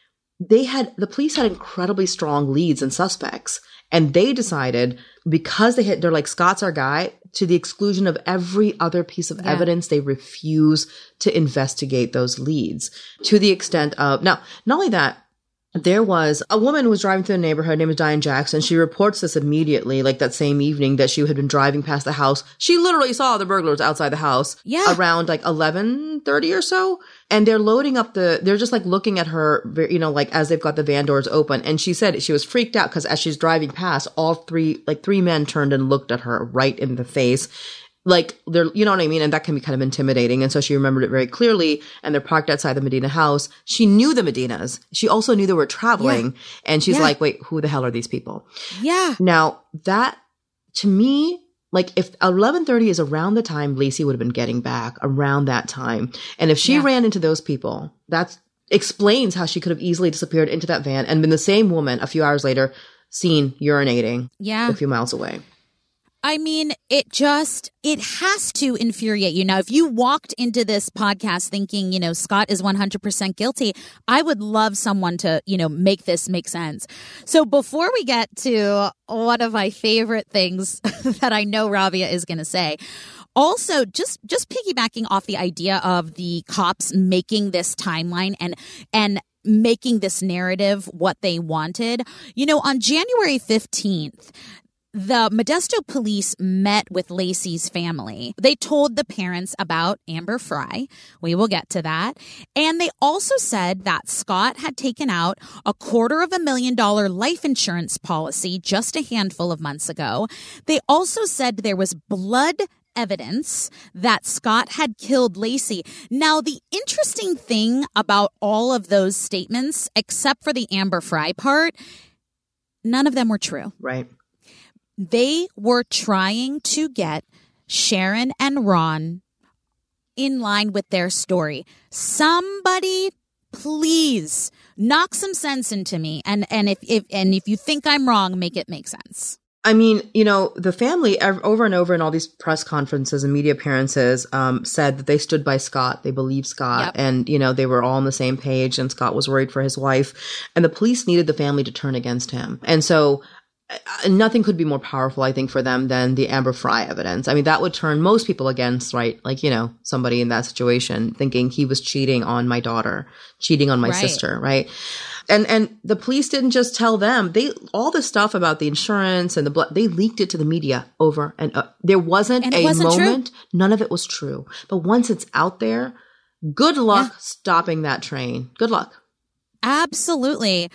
the police had incredibly strong leads and suspects, and they decided, because they're like, Scott's our guy, to the exclusion of every other piece of evidence, they refuse to investigate those leads, to the extent of, now, not only that, there was a woman who was driving through the neighborhood named Diane Jackson. She reports this immediately, like that same evening that she had been driving past the house. She literally saw the burglars outside the house around like 11:30 or so. And they're loading up they're just like looking at her, like as they've got the van doors open. And she said she was freaked out because as she's driving past, three men turned and looked at her right in the face. Like, they're, you know what I mean? And that can be kind of intimidating. And so she remembered it very clearly. And they're parked outside the Medina house. She knew the Medinas. She also knew they were traveling. Yeah. And she's like, wait, who the hell are these people? Yeah. Now, that, to me, like, if 11:30 is around the time Laci would have been getting back, around that time. And if she ran into those people, that explains how she could have easily disappeared into that van and been the same woman a few hours later seen urinating a few miles away. I mean, it has to infuriate you. Now, if you walked into this podcast thinking, Scott is 100% guilty, I would love someone to, make this make sense. So before we get to one of my favorite things that I know Rabia is going to say, also, just piggybacking off the idea of the cops making this timeline and making this narrative what they wanted, on January 15th, the Modesto police met with Laci's family. They told the parents about Amber Frey. We will get to that. And they also said that Scott had taken out a $250,000 life insurance policy just a handful of months ago. They also said there was blood evidence that Scott had killed Laci. Now, the interesting thing about all of those statements, except for the Amber Frey part, none of them were true. Right. They were trying to get Sharon and Ron in line with their story. Somebody, please knock some sense into me. And if you think I'm wrong, make it make sense. I mean, the family over and over in all these press conferences and media appearances said that they stood by Scott. They believed Scott. Yep. And, they were all on the same page, and Scott was worried for his wife. And the police needed the family to turn against him. And so nothing could be more powerful, I think, for them than the Amber Frey evidence. I mean, that would turn most people against, right? Like, somebody in that situation thinking he was cheating on my daughter, cheating on my sister, right? And the police didn't just tell them. All the stuff about the insurance and the blood, they leaked it to the media over and over. There wasn't a moment. True. None of it was true. But once it's out there, good luck stopping that train. Good luck. Absolutely.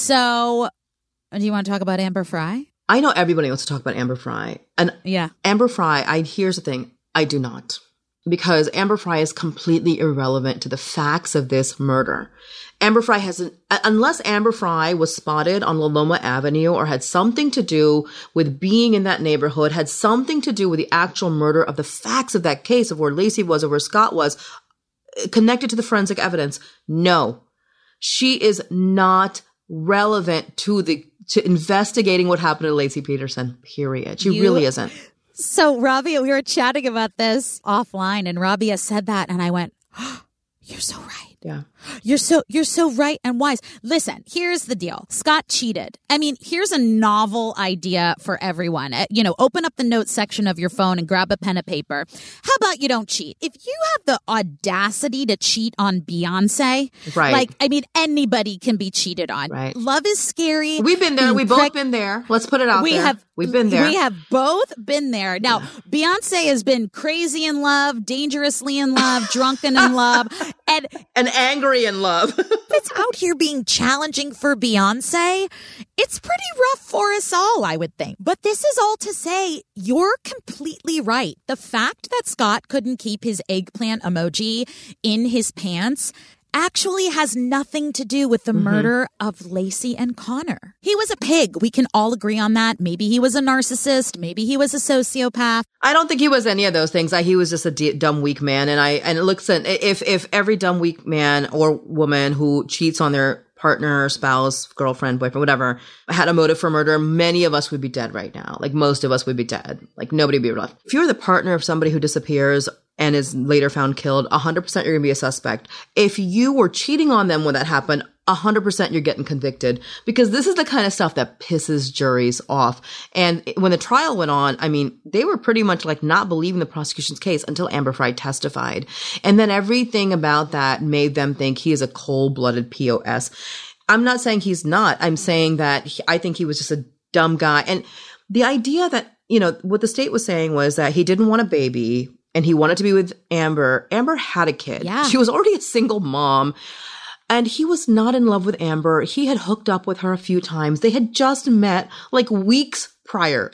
So, do you want to talk about Amber Frey? I know everybody wants to talk about Amber Frey. And Amber Frey, here's the thing. I do not. Because Amber Frey is completely irrelevant to the facts of this murder. Amber Frey unless Amber Frey was spotted on La Loma Avenue or had something to do with being in that neighborhood, had something to do with the actual murder of the facts of that case, of where Laci was or where Scott was, connected to the forensic evidence. No, she is not relevant to investigating what happened to Laci Peterson, period. She really isn't. So, Rabia, we were chatting about this offline, and Rabia said that, and I went, oh, you're so right. Yeah. You're so right and wise. Listen, here's the deal. Scott cheated. I mean, here's a novel idea for everyone. Open up the notes section of your phone and grab a pen and paper. How about you don't cheat? If you have the audacity to cheat on Beyonce, right? Anybody can be cheated on. Right. Love is scary. We've been there. We've both been there. Let's put it out there. We've been there. We have both been there. Now, Beyonce has been crazy in love, dangerously in love, drunken in love, and angry in love. It's out here being challenging for Beyonce. It's pretty rough for us all, I would think. But this is all to say, you're completely right. The fact that Scott couldn't keep his eggplant emoji in his pants actually has nothing to do with the murder of Laci and Connor. He was a pig. We can all agree on that. Maybe he was a narcissist. Maybe he was a sociopath. I don't think he was any of those things. He was just a dumb, weak man. And listen, if every dumb, weak man or woman who cheats on their partner, spouse, girlfriend, boyfriend, whatever, had a motive for murder, many of us would be dead right now. Like, most of us would be dead. Like, nobody would be left. If you're the partner of somebody who disappears and is later found killed, 100% you're going to be a suspect. If you were cheating on them when that happened, 100% you're getting convicted, because this is the kind of stuff that pisses juries off. And when the trial went on, they were pretty much like not believing the prosecution's case until Amber Frey testified. And then everything about that made them think he is a cold-blooded POS. I'm not saying he's not. I'm saying that I think he was just a dumb guy. And the idea that, what the state was saying was that he didn't want a baby and he wanted to be with Amber. Amber had a kid. Yeah. She was already a single mom. And he was not in love with Amber. He had hooked up with her a few times. They had just met like weeks prior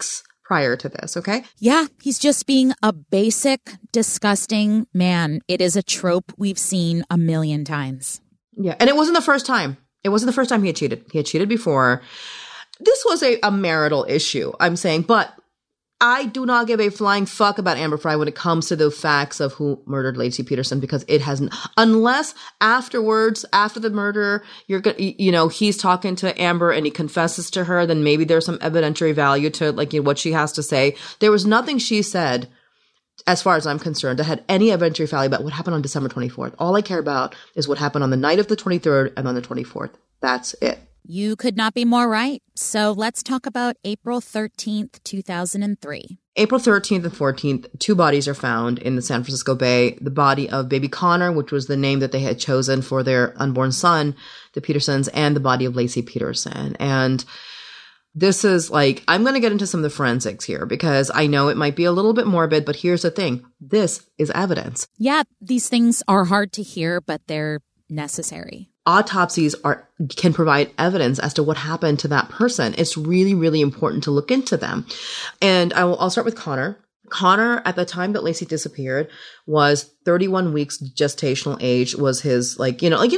to this, okay? Yeah, he's just being a basic, disgusting man. It is a trope we've seen a million times. Yeah, and it wasn't the first time. It wasn't the first time he had cheated. He had cheated before. This was a marital issue, I'm saying, but I do not give a flying fuck about Amber Frey when it comes to the facts of who murdered Laci Peterson, because it hasn't, unless afterwards, after the murder, he's talking to Amber and he confesses to her, then maybe there's some evidentiary value to what she has to say. There was nothing she said, as far as I'm concerned, that had any evidentiary value about what happened on December 24th. All I care about is what happened on the night of the 23rd and on the 24th. That's it. You could not be more right. So let's talk about April 13th, 2003. April 13th and 14th, 2 bodies are found in the San Francisco Bay. The body of baby Connor, which was the name that they had chosen for their unborn son, the Petersons, and the body of Laci Peterson. And this is I'm going to get into some of the forensics here because I know it might be a little bit morbid, but here's the thing. This is evidence. Yeah, these things are hard to hear, but they're necessary. Autopsies can provide evidence as to what happened to that person. It's really, really important to look into them. And I'll start with Connor. Connor, at the time that Laci disappeared, was 31 weeks gestational age. Was his do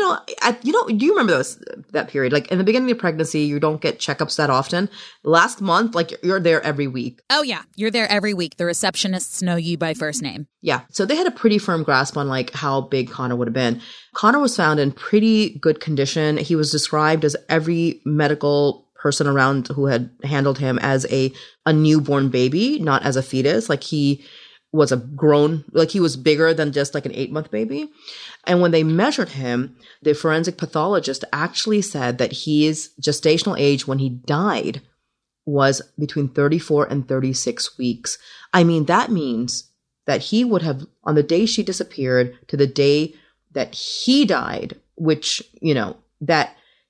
you remember that period? Like, in the beginning of pregnancy, you don't get checkups that often. Last month, you're there every week. Oh yeah, you're there every week. The receptionists know you by first name. Yeah, so they had a pretty firm grasp on how big Connor would have been. Connor was found in pretty good condition. He was described as every medical person around who had handled him as a newborn baby, not as a fetus. He was he was bigger than just an 8-month baby. And when they measured him, the forensic pathologist actually said that his gestational age when he died was between 34 and 36 weeks. That means that he would have, on the day she disappeared to the day that he died, which, that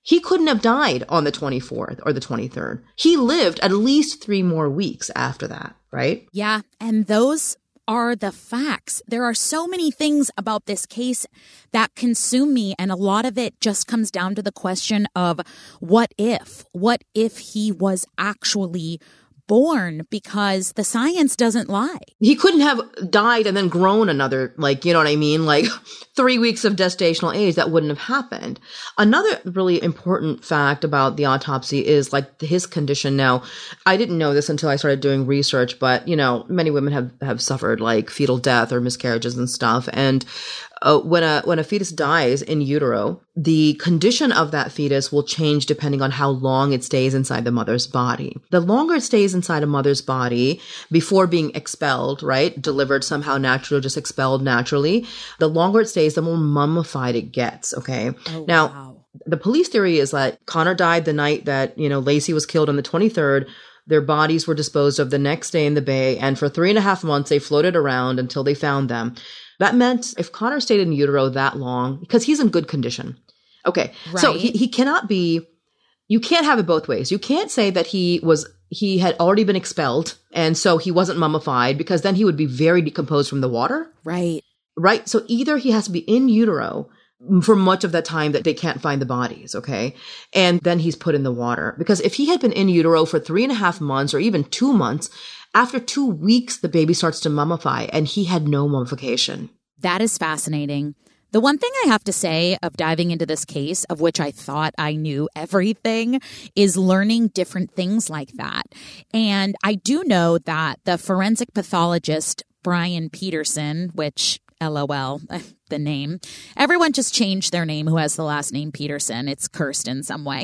He couldn't have died on the 24th or the 23rd. He lived at least 3 more weeks after that, right? Yeah, and those are the facts. There are so many things about this case that consume me, and a lot of it just comes down to the question of what if? What if he was actually born? Because the science doesn't lie. He couldn't have died and then grown another, like, you know what I mean? Like 3 weeks of gestational age, that wouldn't have happened. Another really important fact about the autopsy is like his condition. Now, I didn't know this until I started doing research, but you know, many women have suffered like fetal death or miscarriages and stuff. And when a fetus dies in utero, the condition of that fetus will change depending on how long it stays inside the mother's body. The longer it stays inside a mother's body before being expelled, right? Delivered somehow naturally, or just expelled naturally. The longer it stays, the more mummified it gets. Okay. Oh, now, wow. The police theory is that Connor died the night that, you know, Laci was killed on the 23rd. Their bodies were disposed of the next day in the bay. And for 3.5 months, they floated around until they found them. That meant if Connor stayed in utero that long, because he's in good condition. Okay. Right. So he cannot be, you can't have it both ways. You can't say that he had already been expelled and so he wasn't mummified, because then he would be very decomposed from the water. Right. Right. So either he has to be in utero for much of that time that they can't find the bodies. Okay. And then he's put in the water, because if he had been in utero for 3.5 months or even 2 months, after 2 weeks, the baby starts to mummify, and he had no mummification. That is fascinating. The one thing I have to say of diving into this case, of which I thought I knew everything, is learning different things like that. And I do know that the forensic pathologist, Brian Peterson, which LOL, the name, everyone just changed their name who has the last name Peterson. It's cursed in some way.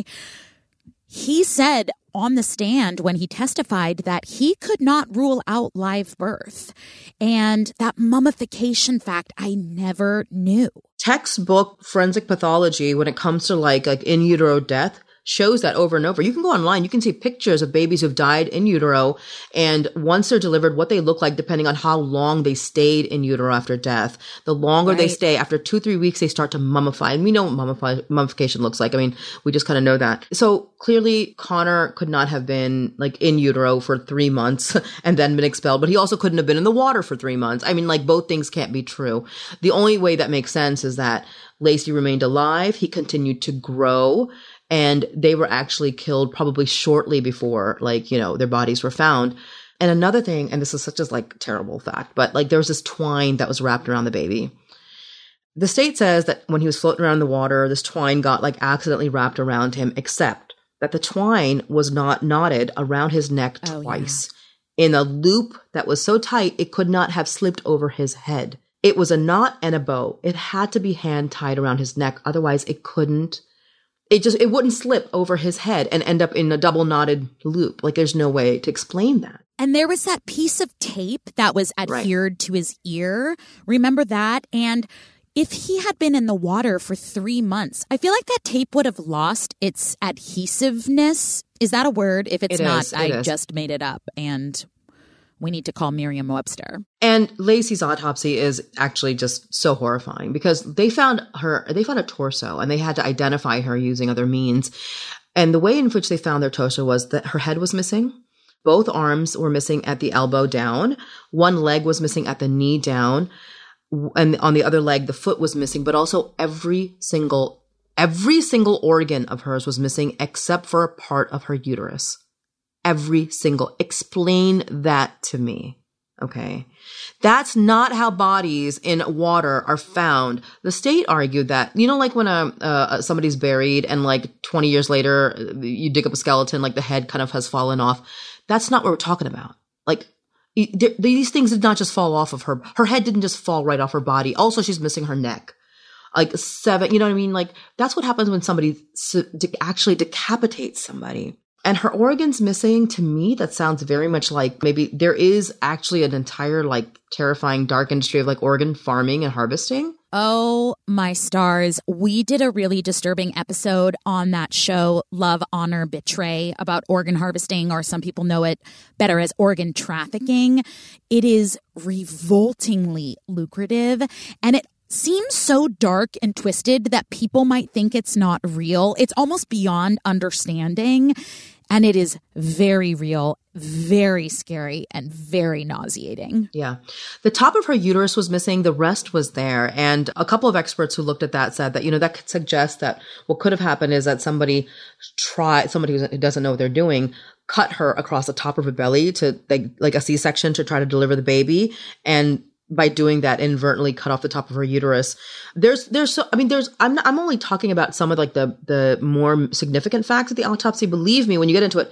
He said on the stand when he testified that he could not rule out live birth. And that mummification fact I never knew. Textbook forensic pathology, when it comes to like in utero death, shows that over and over. You can go online. You can see pictures of babies who've died in utero, and once they're delivered, what they look like depending on how long they stayed in utero after death. The longer they stay, after 2-3 weeks, they start to mummify. And we know what mummification looks like. I mean, we just kind of know that. So clearly Connor could not have been like in utero for 3 months and then been expelled, but he also couldn't have been in the water for 3 months. I mean, like both things can't be true. The only way that makes sense is that Laci remained alive. He continued to grow. And they were actually killed probably shortly before, like, you know, their bodies were found. And another thing, and this is such a like terrible fact, but like there was this twine that was wrapped around the baby. The state says that when he was floating around the water, this twine got like accidentally wrapped around him, except that the twine was not knotted around his neck twice in a loop that was so tight it could not have slipped over his head. It was a knot and a bow. It had to be hand tied around his neck. Otherwise it couldn't. It wouldn't slip over his head and end up in a double knotted loop. Like there's no way to explain that. And there was that piece of tape that was adhered to his ear. Remember that? And if he had been in the water for 3 months, I feel like that tape would have lost its adhesiveness. Is that a word? If it's not, I just made it up. And we need to call Merriam-Webster. And Laci's autopsy is actually just so horrifying because they found a torso and they had to identify her using other means. And the way in which they found their torso was that her head was missing. Both arms were missing at the elbow down. One leg was missing at the knee down. And on the other leg, the foot was missing, but also every single organ of hers was missing except for a part of her uterus. Every single. Explain that to me. Okay. That's not how bodies in water are found. The state argued that, you know, like when somebody's buried and like 20 years later, you dig up a skeleton, like the head kind of has fallen off. That's not what we're talking about. Like these things did not just fall off of her. Her head didn't just fall right off her body. Also, she's missing her neck. Like 7, you know what I mean? Like that's what happens when somebody actually decapitates somebody. And her organs missing, to me, that sounds very much like maybe there is actually an entire like terrifying dark industry of like organ farming and harvesting. Oh, my stars. We did a really disturbing episode on that show, Love, Honor, Betray, about organ harvesting, or some people know it better as organ trafficking. It is revoltingly lucrative, and it seems so dark and twisted that people might think it's not real. It's almost beyond understanding. And it is very real, very scary, and very nauseating. Yeah. The top of her uterus was missing. The rest was there. And a couple of experts who looked at that said that, that could suggest that what could have happened is that somebody who doesn't know what they're doing, cut her across the top of her belly to like a C-section to try to deliver the baby. And by doing that, inadvertently cut off the top of her uterus. I'm only talking about some of like the more significant facts of the autopsy. Believe me, when you get into it,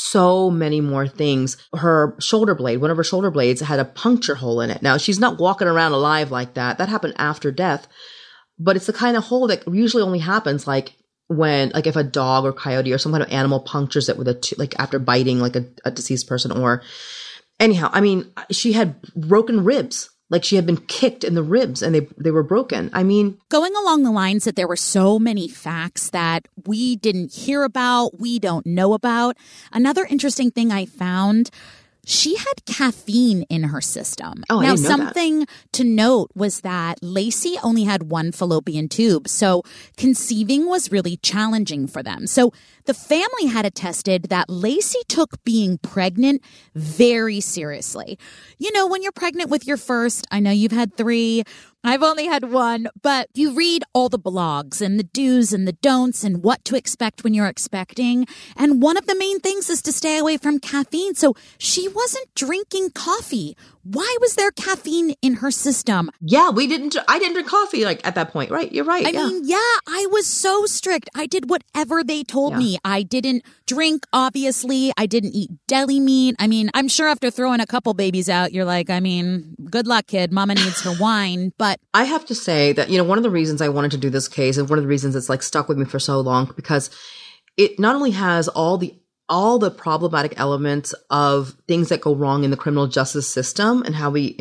so many more things. Her shoulder blade, one of her shoulder blades had a puncture hole in it. Now, she's not walking around alive like that. That happened after death, but it's the kind of hole that usually only happens like if a dog or coyote or some kind of animal punctures it with after biting like a deceased person. Or anyhow, she had broken ribs. Like she had been kicked in the ribs and they were broken. Going along the lines that there were so many facts that we didn't hear about, we don't know about. Another interesting thing I found, she had caffeine in her system. Oh, I didn't know something to note was that Lacey only had one fallopian tube, so conceiving was really challenging for them. So the family had attested that Lacey took being pregnant very seriously. When you're pregnant with your first, I know you've had 3, I've only had 1, but you read all the blogs and the do's and the don'ts and what to expect when you're expecting. And one of the main things is to stay away from caffeine. So she wasn't drinking coffee. Why was there caffeine in her system? Yeah, I didn't drink coffee at that point. Right. You're right. I was so strict. I did whatever they told me. I didn't drink, obviously. I didn't eat deli meat. I'm sure after throwing a couple babies out, you're like, good luck, kid. Mama needs her wine. But I have to say that, one of the reasons I wanted to do this case and one of the reasons it's stuck with me for so long, because it not only has all the problematic elements of things that go wrong in the criminal justice system and how we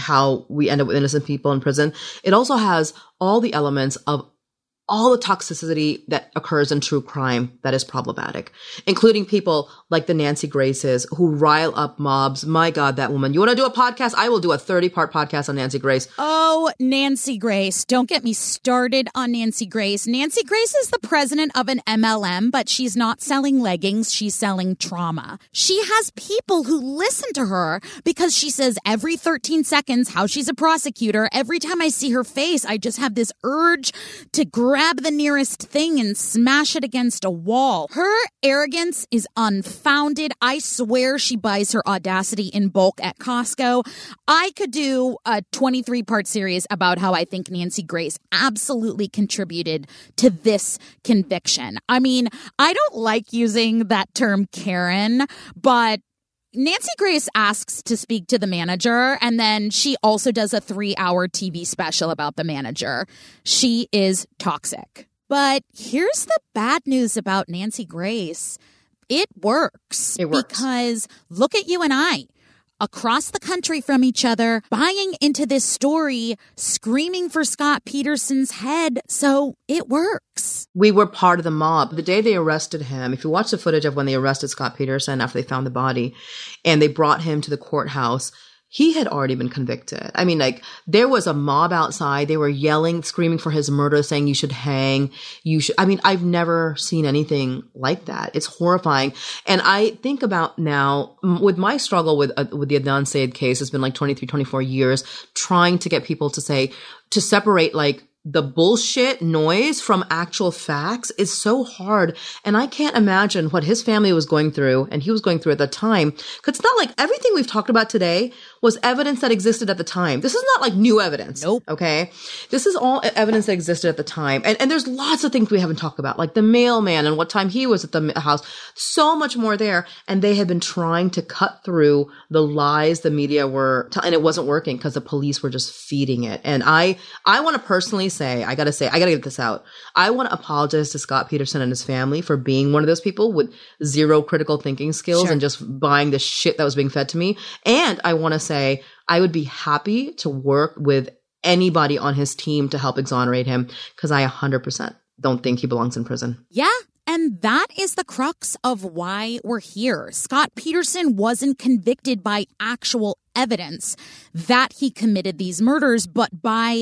end up with innocent people in prison. It also has all the elements of all the toxicity that occurs in true crime that is problematic, including people like the Nancy Graces who rile up mobs. My God, that woman. You want to do a podcast? I will do a 30-part podcast on Nancy Grace. Oh, Nancy Grace. Don't get me started on Nancy Grace. Nancy Grace is the president of an MLM, but she's not selling leggings. She's selling trauma. She has people who listen to her because she says every 13 seconds how she's a prosecutor. Every time I see her face, I just have this urge to grab the nearest thing and smash it against a wall. Her arrogance is unfounded. I swear she buys her audacity in bulk at Costco. I could do a 23-part series about how I think Nancy Grace absolutely contributed to this conviction. I don't like using that term Karen, but Nancy Grace asks to speak to the manager, and then she also does a 3-hour TV special about the manager. She is toxic. But here's the bad news about Nancy Grace. It works. It works. Because look at you and I. Across the country from each other, buying into this story, screaming for Scott Peterson's head. So it works. We were part of the mob. The day they arrested him, if you watch the footage of when they arrested Scott Peterson after they found the body and they brought him to the courthouse, he had already been convicted. There was a mob outside. They were yelling, screaming for his murder, saying, you should hang. I've never seen anything like that. It's horrifying. And I think about now with my struggle with the Adnan Syed case, it's been 23, 24 years trying to get people to separate the bullshit noise from actual facts is so hard. And I can't imagine what his family was going through and he was going through at the time. Cause it's not like everything we've talked about today was evidence that existed at the time. This is not new evidence. Nope. Okay. This is all evidence that existed at the time. And there's lots of things we haven't talked about, like the mailman and what time he was at the house. So much more there. And they had been trying to cut through the lies the media were, and it wasn't working because the police were just feeding it. And I want to personally I gotta get this out. I want to apologize to Scott Peterson and his family for being one of those people with zero critical thinking skills and just buying the shit that was being fed to me. And I want to say I would be happy to work with anybody on his team to help exonerate him because I 100% don't think he belongs in prison. Yeah. And that is the crux of why we're here. Scott Peterson wasn't convicted by actual evidence that he committed these murders, but by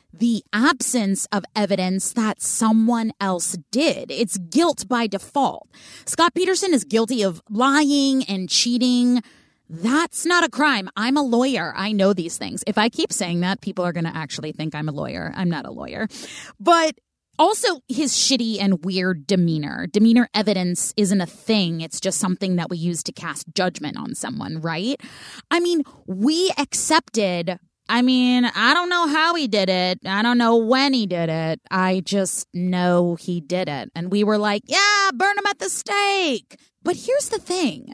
the absence of evidence that someone else did. It's guilt by default. Scott Peterson is guilty of lying and cheating. That's not a crime. I'm a lawyer. I know these things. If I keep saying that, people are going to actually think I'm a lawyer. I'm not a lawyer. But also, his shitty and weird demeanor. Demeanor evidence isn't a thing. It's just something that we use to cast judgment on someone, right? I mean, we accepted. I don't know how he did it. I don't know when he did it. I just know he did it. And we were like, yeah, burn him at the stake. But here's the thing.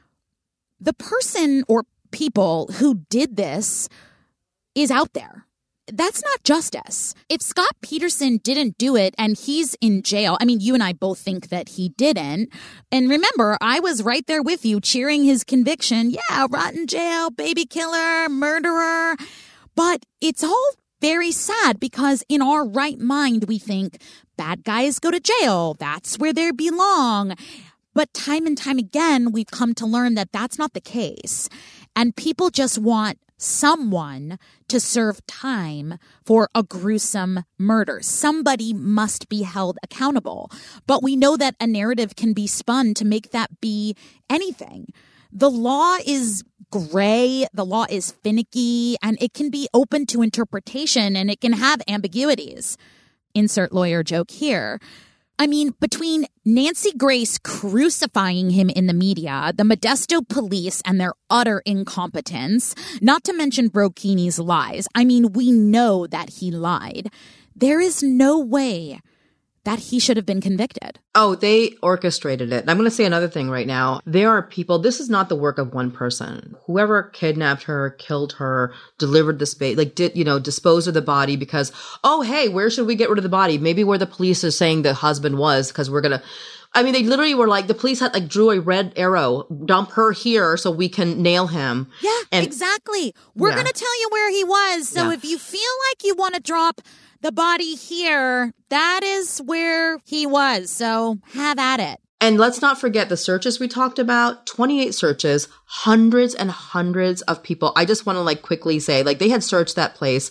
The person or people who did this is out there. That's not justice. If Scott Peterson didn't do it and he's in jail, you and I both think that he didn't. And remember, I was right there with you cheering his conviction. Yeah, rotten jail, baby killer, murderer. But it's all very sad because in our right mind, we think bad guys go to jail. That's where they belong. But time and time again, we've come to learn that that's not the case. And people just want someone to serve time for a gruesome murder. Somebody must be held accountable. But we know that a narrative can be spun to make that be anything. The law is gray, the law is finicky, and it can be open to interpretation, and it can have ambiguities. Insert lawyer joke here. Between Nancy Grace crucifying him in the media, the Modesto police and their utter incompetence, not to mention Brocchini's lies. We know that he lied. There is no way that he should have been convicted. Oh, they orchestrated it. I'm going to say another thing right now. There are people, this is not the work of one person. Whoever kidnapped her, killed her, delivered the space, disposed of the body because, oh, hey, where should we get rid of the body? Maybe where the police are saying the husband was because we're going to, they literally were like, the police had drew a red arrow, dump her here so we can nail him. Yeah, exactly. We're going to tell you where he was. So if you feel like you want to drop the body here, that is where he was. So have at it. And let's not forget the searches we talked about, 28 searches, hundreds and hundreds of people. I just want to quickly say, they had searched that place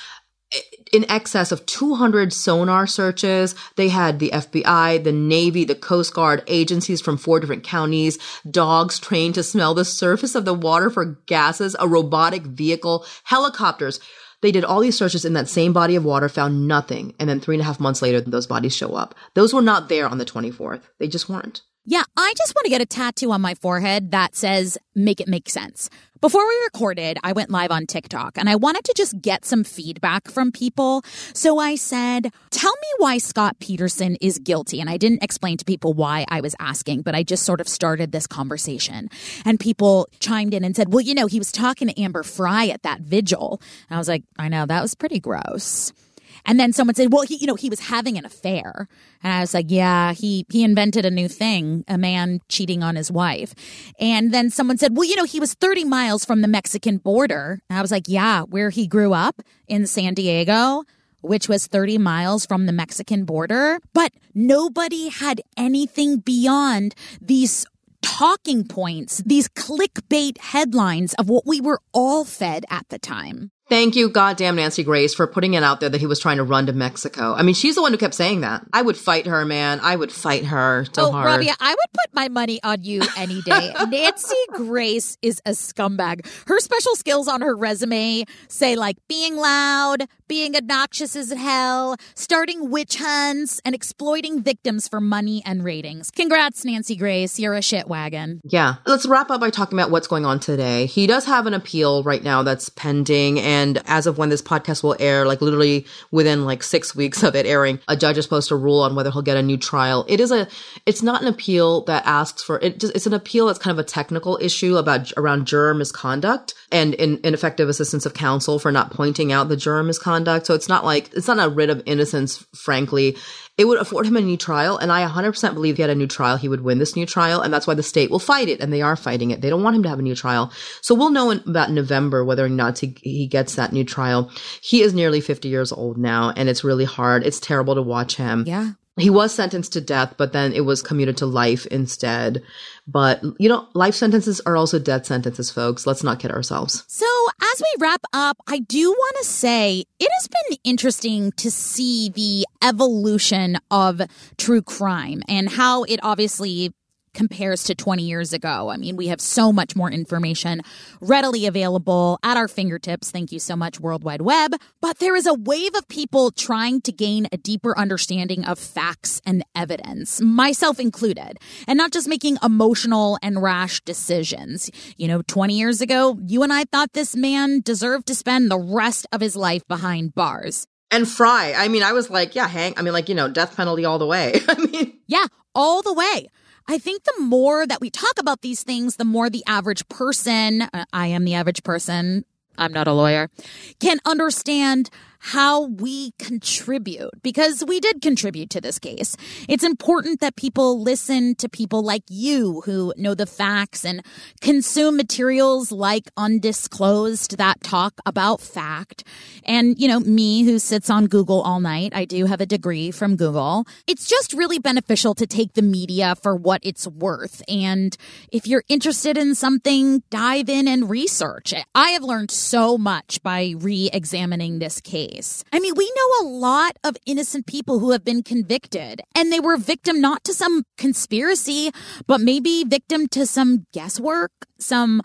in excess of 200 sonar searches. They had the FBI, the Navy, the Coast Guard, agencies from 4 different counties, dogs trained to smell the surface of the water for gases, a robotic vehicle, helicopters. They did all these searches in that same body of water, found nothing. And then 3.5 months later, those bodies show up. Those were not there on the 24th. They just weren't. Yeah, I just want to get a tattoo on my forehead that says, make it make sense. Before we recorded, I went live on TikTok and I wanted to just get some feedback from people. So I said, tell me why Scott Peterson is guilty. And I didn't explain to people why I was asking, but I just sort of started this conversation. And people chimed in and said, well, he was talking to Amber Fry at that vigil. And I was like, I know, that was pretty gross. And then someone said, well, he was having an affair. And I was like, yeah, he invented a new thing, a man cheating on his wife. And then someone said, well, he was 30 miles from the Mexican border. And I was like, yeah, where he grew up in San Diego, which was 30 miles from the Mexican border. But nobody had anything beyond these talking points, these clickbait headlines of what we were all fed at the time. Thank you, goddamn Nancy Grace, for putting it out there that he was trying to run to Mexico. She's the one who kept saying that. I would fight her, man. I would fight her so hard. Rabia, I would put my money on you any day. Nancy Grace is a scumbag. Her special skills on her resume say being loud, being obnoxious as hell, starting witch hunts, and exploiting victims for money and ratings. Congrats, Nancy Grace. You're a shit wagon. Yeah. Let's wrap up by talking about what's going on today. He does have an appeal right now that's pending. And as of when this podcast will air, literally within 6 weeks of it airing, a judge is supposed to rule on whether he'll get a new trial. It's not an appeal that asks for it. It's an appeal that's kind of a technical issue around juror misconduct and ineffective assistance of counsel for not pointing out the juror misconduct. So it's not a writ of innocence, frankly. It would afford him a new trial, and I 100% believe if he had a new trial, he would win this new trial, and that's why the state will fight it, and they are fighting it. They don't want him to have a new trial. So we'll know in about November whether or not he gets that new trial. He is nearly 50 years old now, and it's really hard. It's terrible to watch him. Yeah. He was sentenced to death, but then it was commuted to life instead. But, life sentences are also death sentences, folks. Let's not kid ourselves. So as we wrap up, I do want to say it has been interesting to see the evolution of true crime and how it obviously compares to 20 years ago. I mean, we have so much more information readily available at our fingertips. Thank you so much, World Wide Web. But there is a wave of people trying to gain a deeper understanding of facts and evidence, myself included, and not just making emotional and rash decisions. 20 years ago, you and I thought this man deserved to spend the rest of his life behind bars. And Fry. I mean, I was like, yeah, death penalty all the way. Yeah, all the way. I think the more that we talk about these things, the more the average person, I am the average person, I'm not a lawyer, can understand how we contribute, because we did contribute to this case. It's important that people listen to people like you who know the facts and consume materials like Undisclosed that talk about fact. And, me who sits on Google all night, I do have a degree from Google. It's just really beneficial to take the media for what it's worth. And if you're interested in something, dive in and research. I have learned so much by re-examining this case. I mean, we know a lot of innocent people who have been convicted, and they were victim not to some conspiracy, but maybe victim to some guesswork, some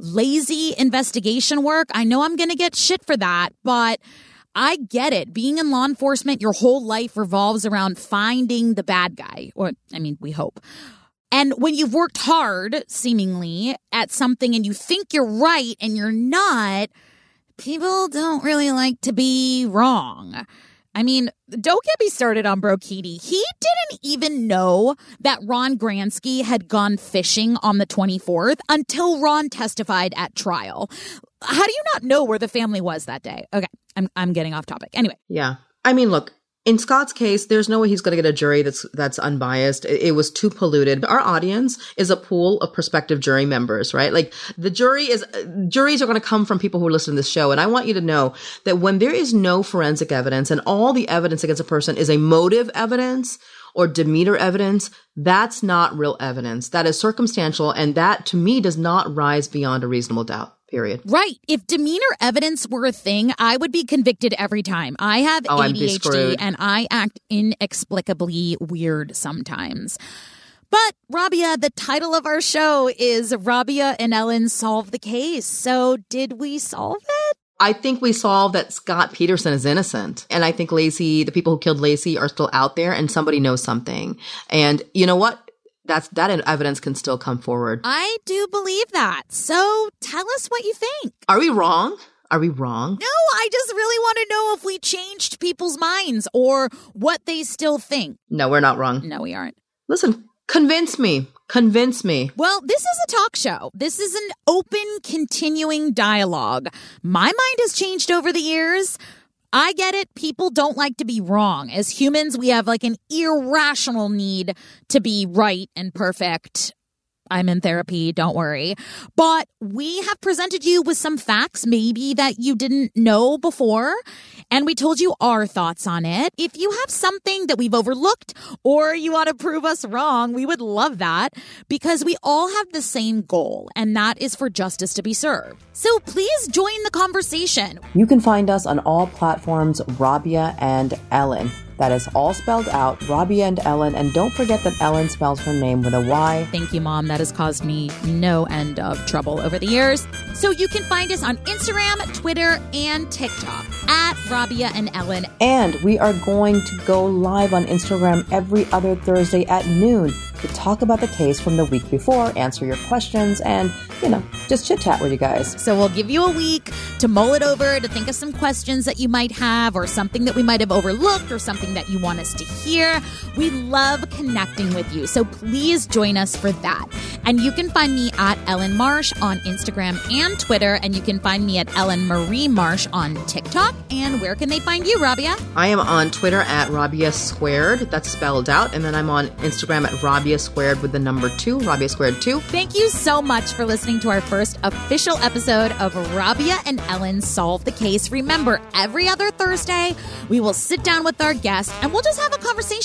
lazy investigation work. I know I'm going to get shit for that, but I get it. Being in law enforcement, your whole life revolves around finding the bad guy, we hope. And when you've worked hard, seemingly, at something and you think you're right and you're not, people don't really like to be wrong. I mean, don't get me started on Brokiti. He didn't even know that Ron Gransky had gone fishing on the 24th until Ron testified at trial. How do you not know where the family was that day? Okay, I'm getting off topic. Anyway. Yeah. I mean, look. In Scott's case, there's no way he's going to get a jury that's unbiased. It was too polluted. Our audience is a pool of prospective jury members, right? Like juries are going to come from people who listen to this show. And I want you to know that when there is no forensic evidence and all the evidence against a person is a motive evidence or demeanor evidence, that's not real evidence. That is circumstantial. And that to me does not rise beyond a reasonable doubt. Period. Right. If demeanor evidence were a thing, I would be convicted every time. I have ADHD and I act inexplicably weird sometimes. But, Rabia, the title of our show is Rabia and Ellen Solve the Case. So did we solve it? I think we solved that Scott Peterson is innocent. And I think the people who killed Lacey are still out there and somebody knows something. And you know what? That evidence can still come forward. I do believe that. So tell us what you think. Are we wrong? Are we wrong? No, I just really want to know if we changed people's minds or what they still think. No, we're not wrong. No, we aren't. Listen, convince me. Convince me. Well, this is a talk show. This is an open, continuing dialogue. My mind has changed over the years. I get it. People don't like to be wrong. As humans, we have like an irrational need to be right and perfect. I'm in therapy, don't worry. But we have presented you with some facts maybe that you didn't know before, and we told you our thoughts on it. If you have something that we've overlooked or you want to prove us wrong, we would love that, because we all have the same goal, and that is for justice to be served. So please join the conversation. You can find us on all platforms, Rabia and Ellen. That is all spelled out, Rabia and Ellen. And don't forget that Ellen spells her name with a Y. Thank you, Mom. That has caused me no end of trouble over the years. So you can find us on Instagram, Twitter, and TikTok at Rabia and Ellen. And we are going to go live on Instagram every other Thursday at noon to talk about the case from the week before, answer your questions, and, just chit-chat with you guys. So we'll give you a week to mull it over, to think of some questions that you might have, or something that we might have overlooked, or something that you want us to hear. We love connecting with you, so please join us for that. And you can find me at Ellen Marsh on Instagram and Twitter, and you can find me at Ellen Marie Marsh on TikTok. And where can they find you, Rabia? I am on Twitter at Rabia Squared. That's spelled out. And then I'm on Instagram at Rabia Squared with the number 2, Rabia Squared 2. Thank you so much for listening to our first official episode of Rabia and Ellen Solve the Case. Remember, every other Thursday, we will sit down with our guests and we'll just have a conversation.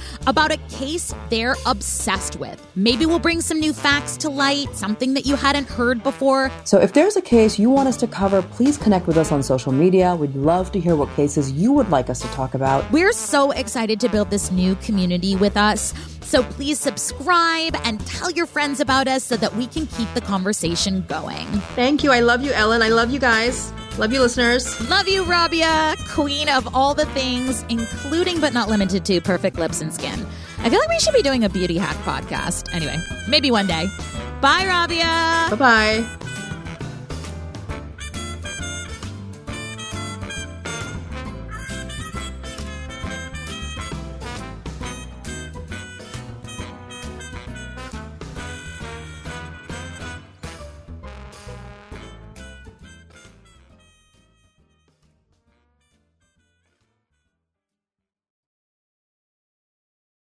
about a case they're obsessed with. Maybe we'll bring some new facts to light, something that you hadn't heard before. So if there's a case you want us to cover, please connect with us on social media. We'd love to hear what cases you would like us to talk about. We're so excited to build this new community with us. So please subscribe and tell your friends about us so that we can keep the conversation going. Thank you. I love you, Ellen. I love you guys. Love you, listeners. Love you, Rabia, queen of all the things, including but not limited to perfect lips and skin. I feel like we should be doing a beauty hack podcast. Anyway, maybe one day. Bye, Rabia. Bye-bye.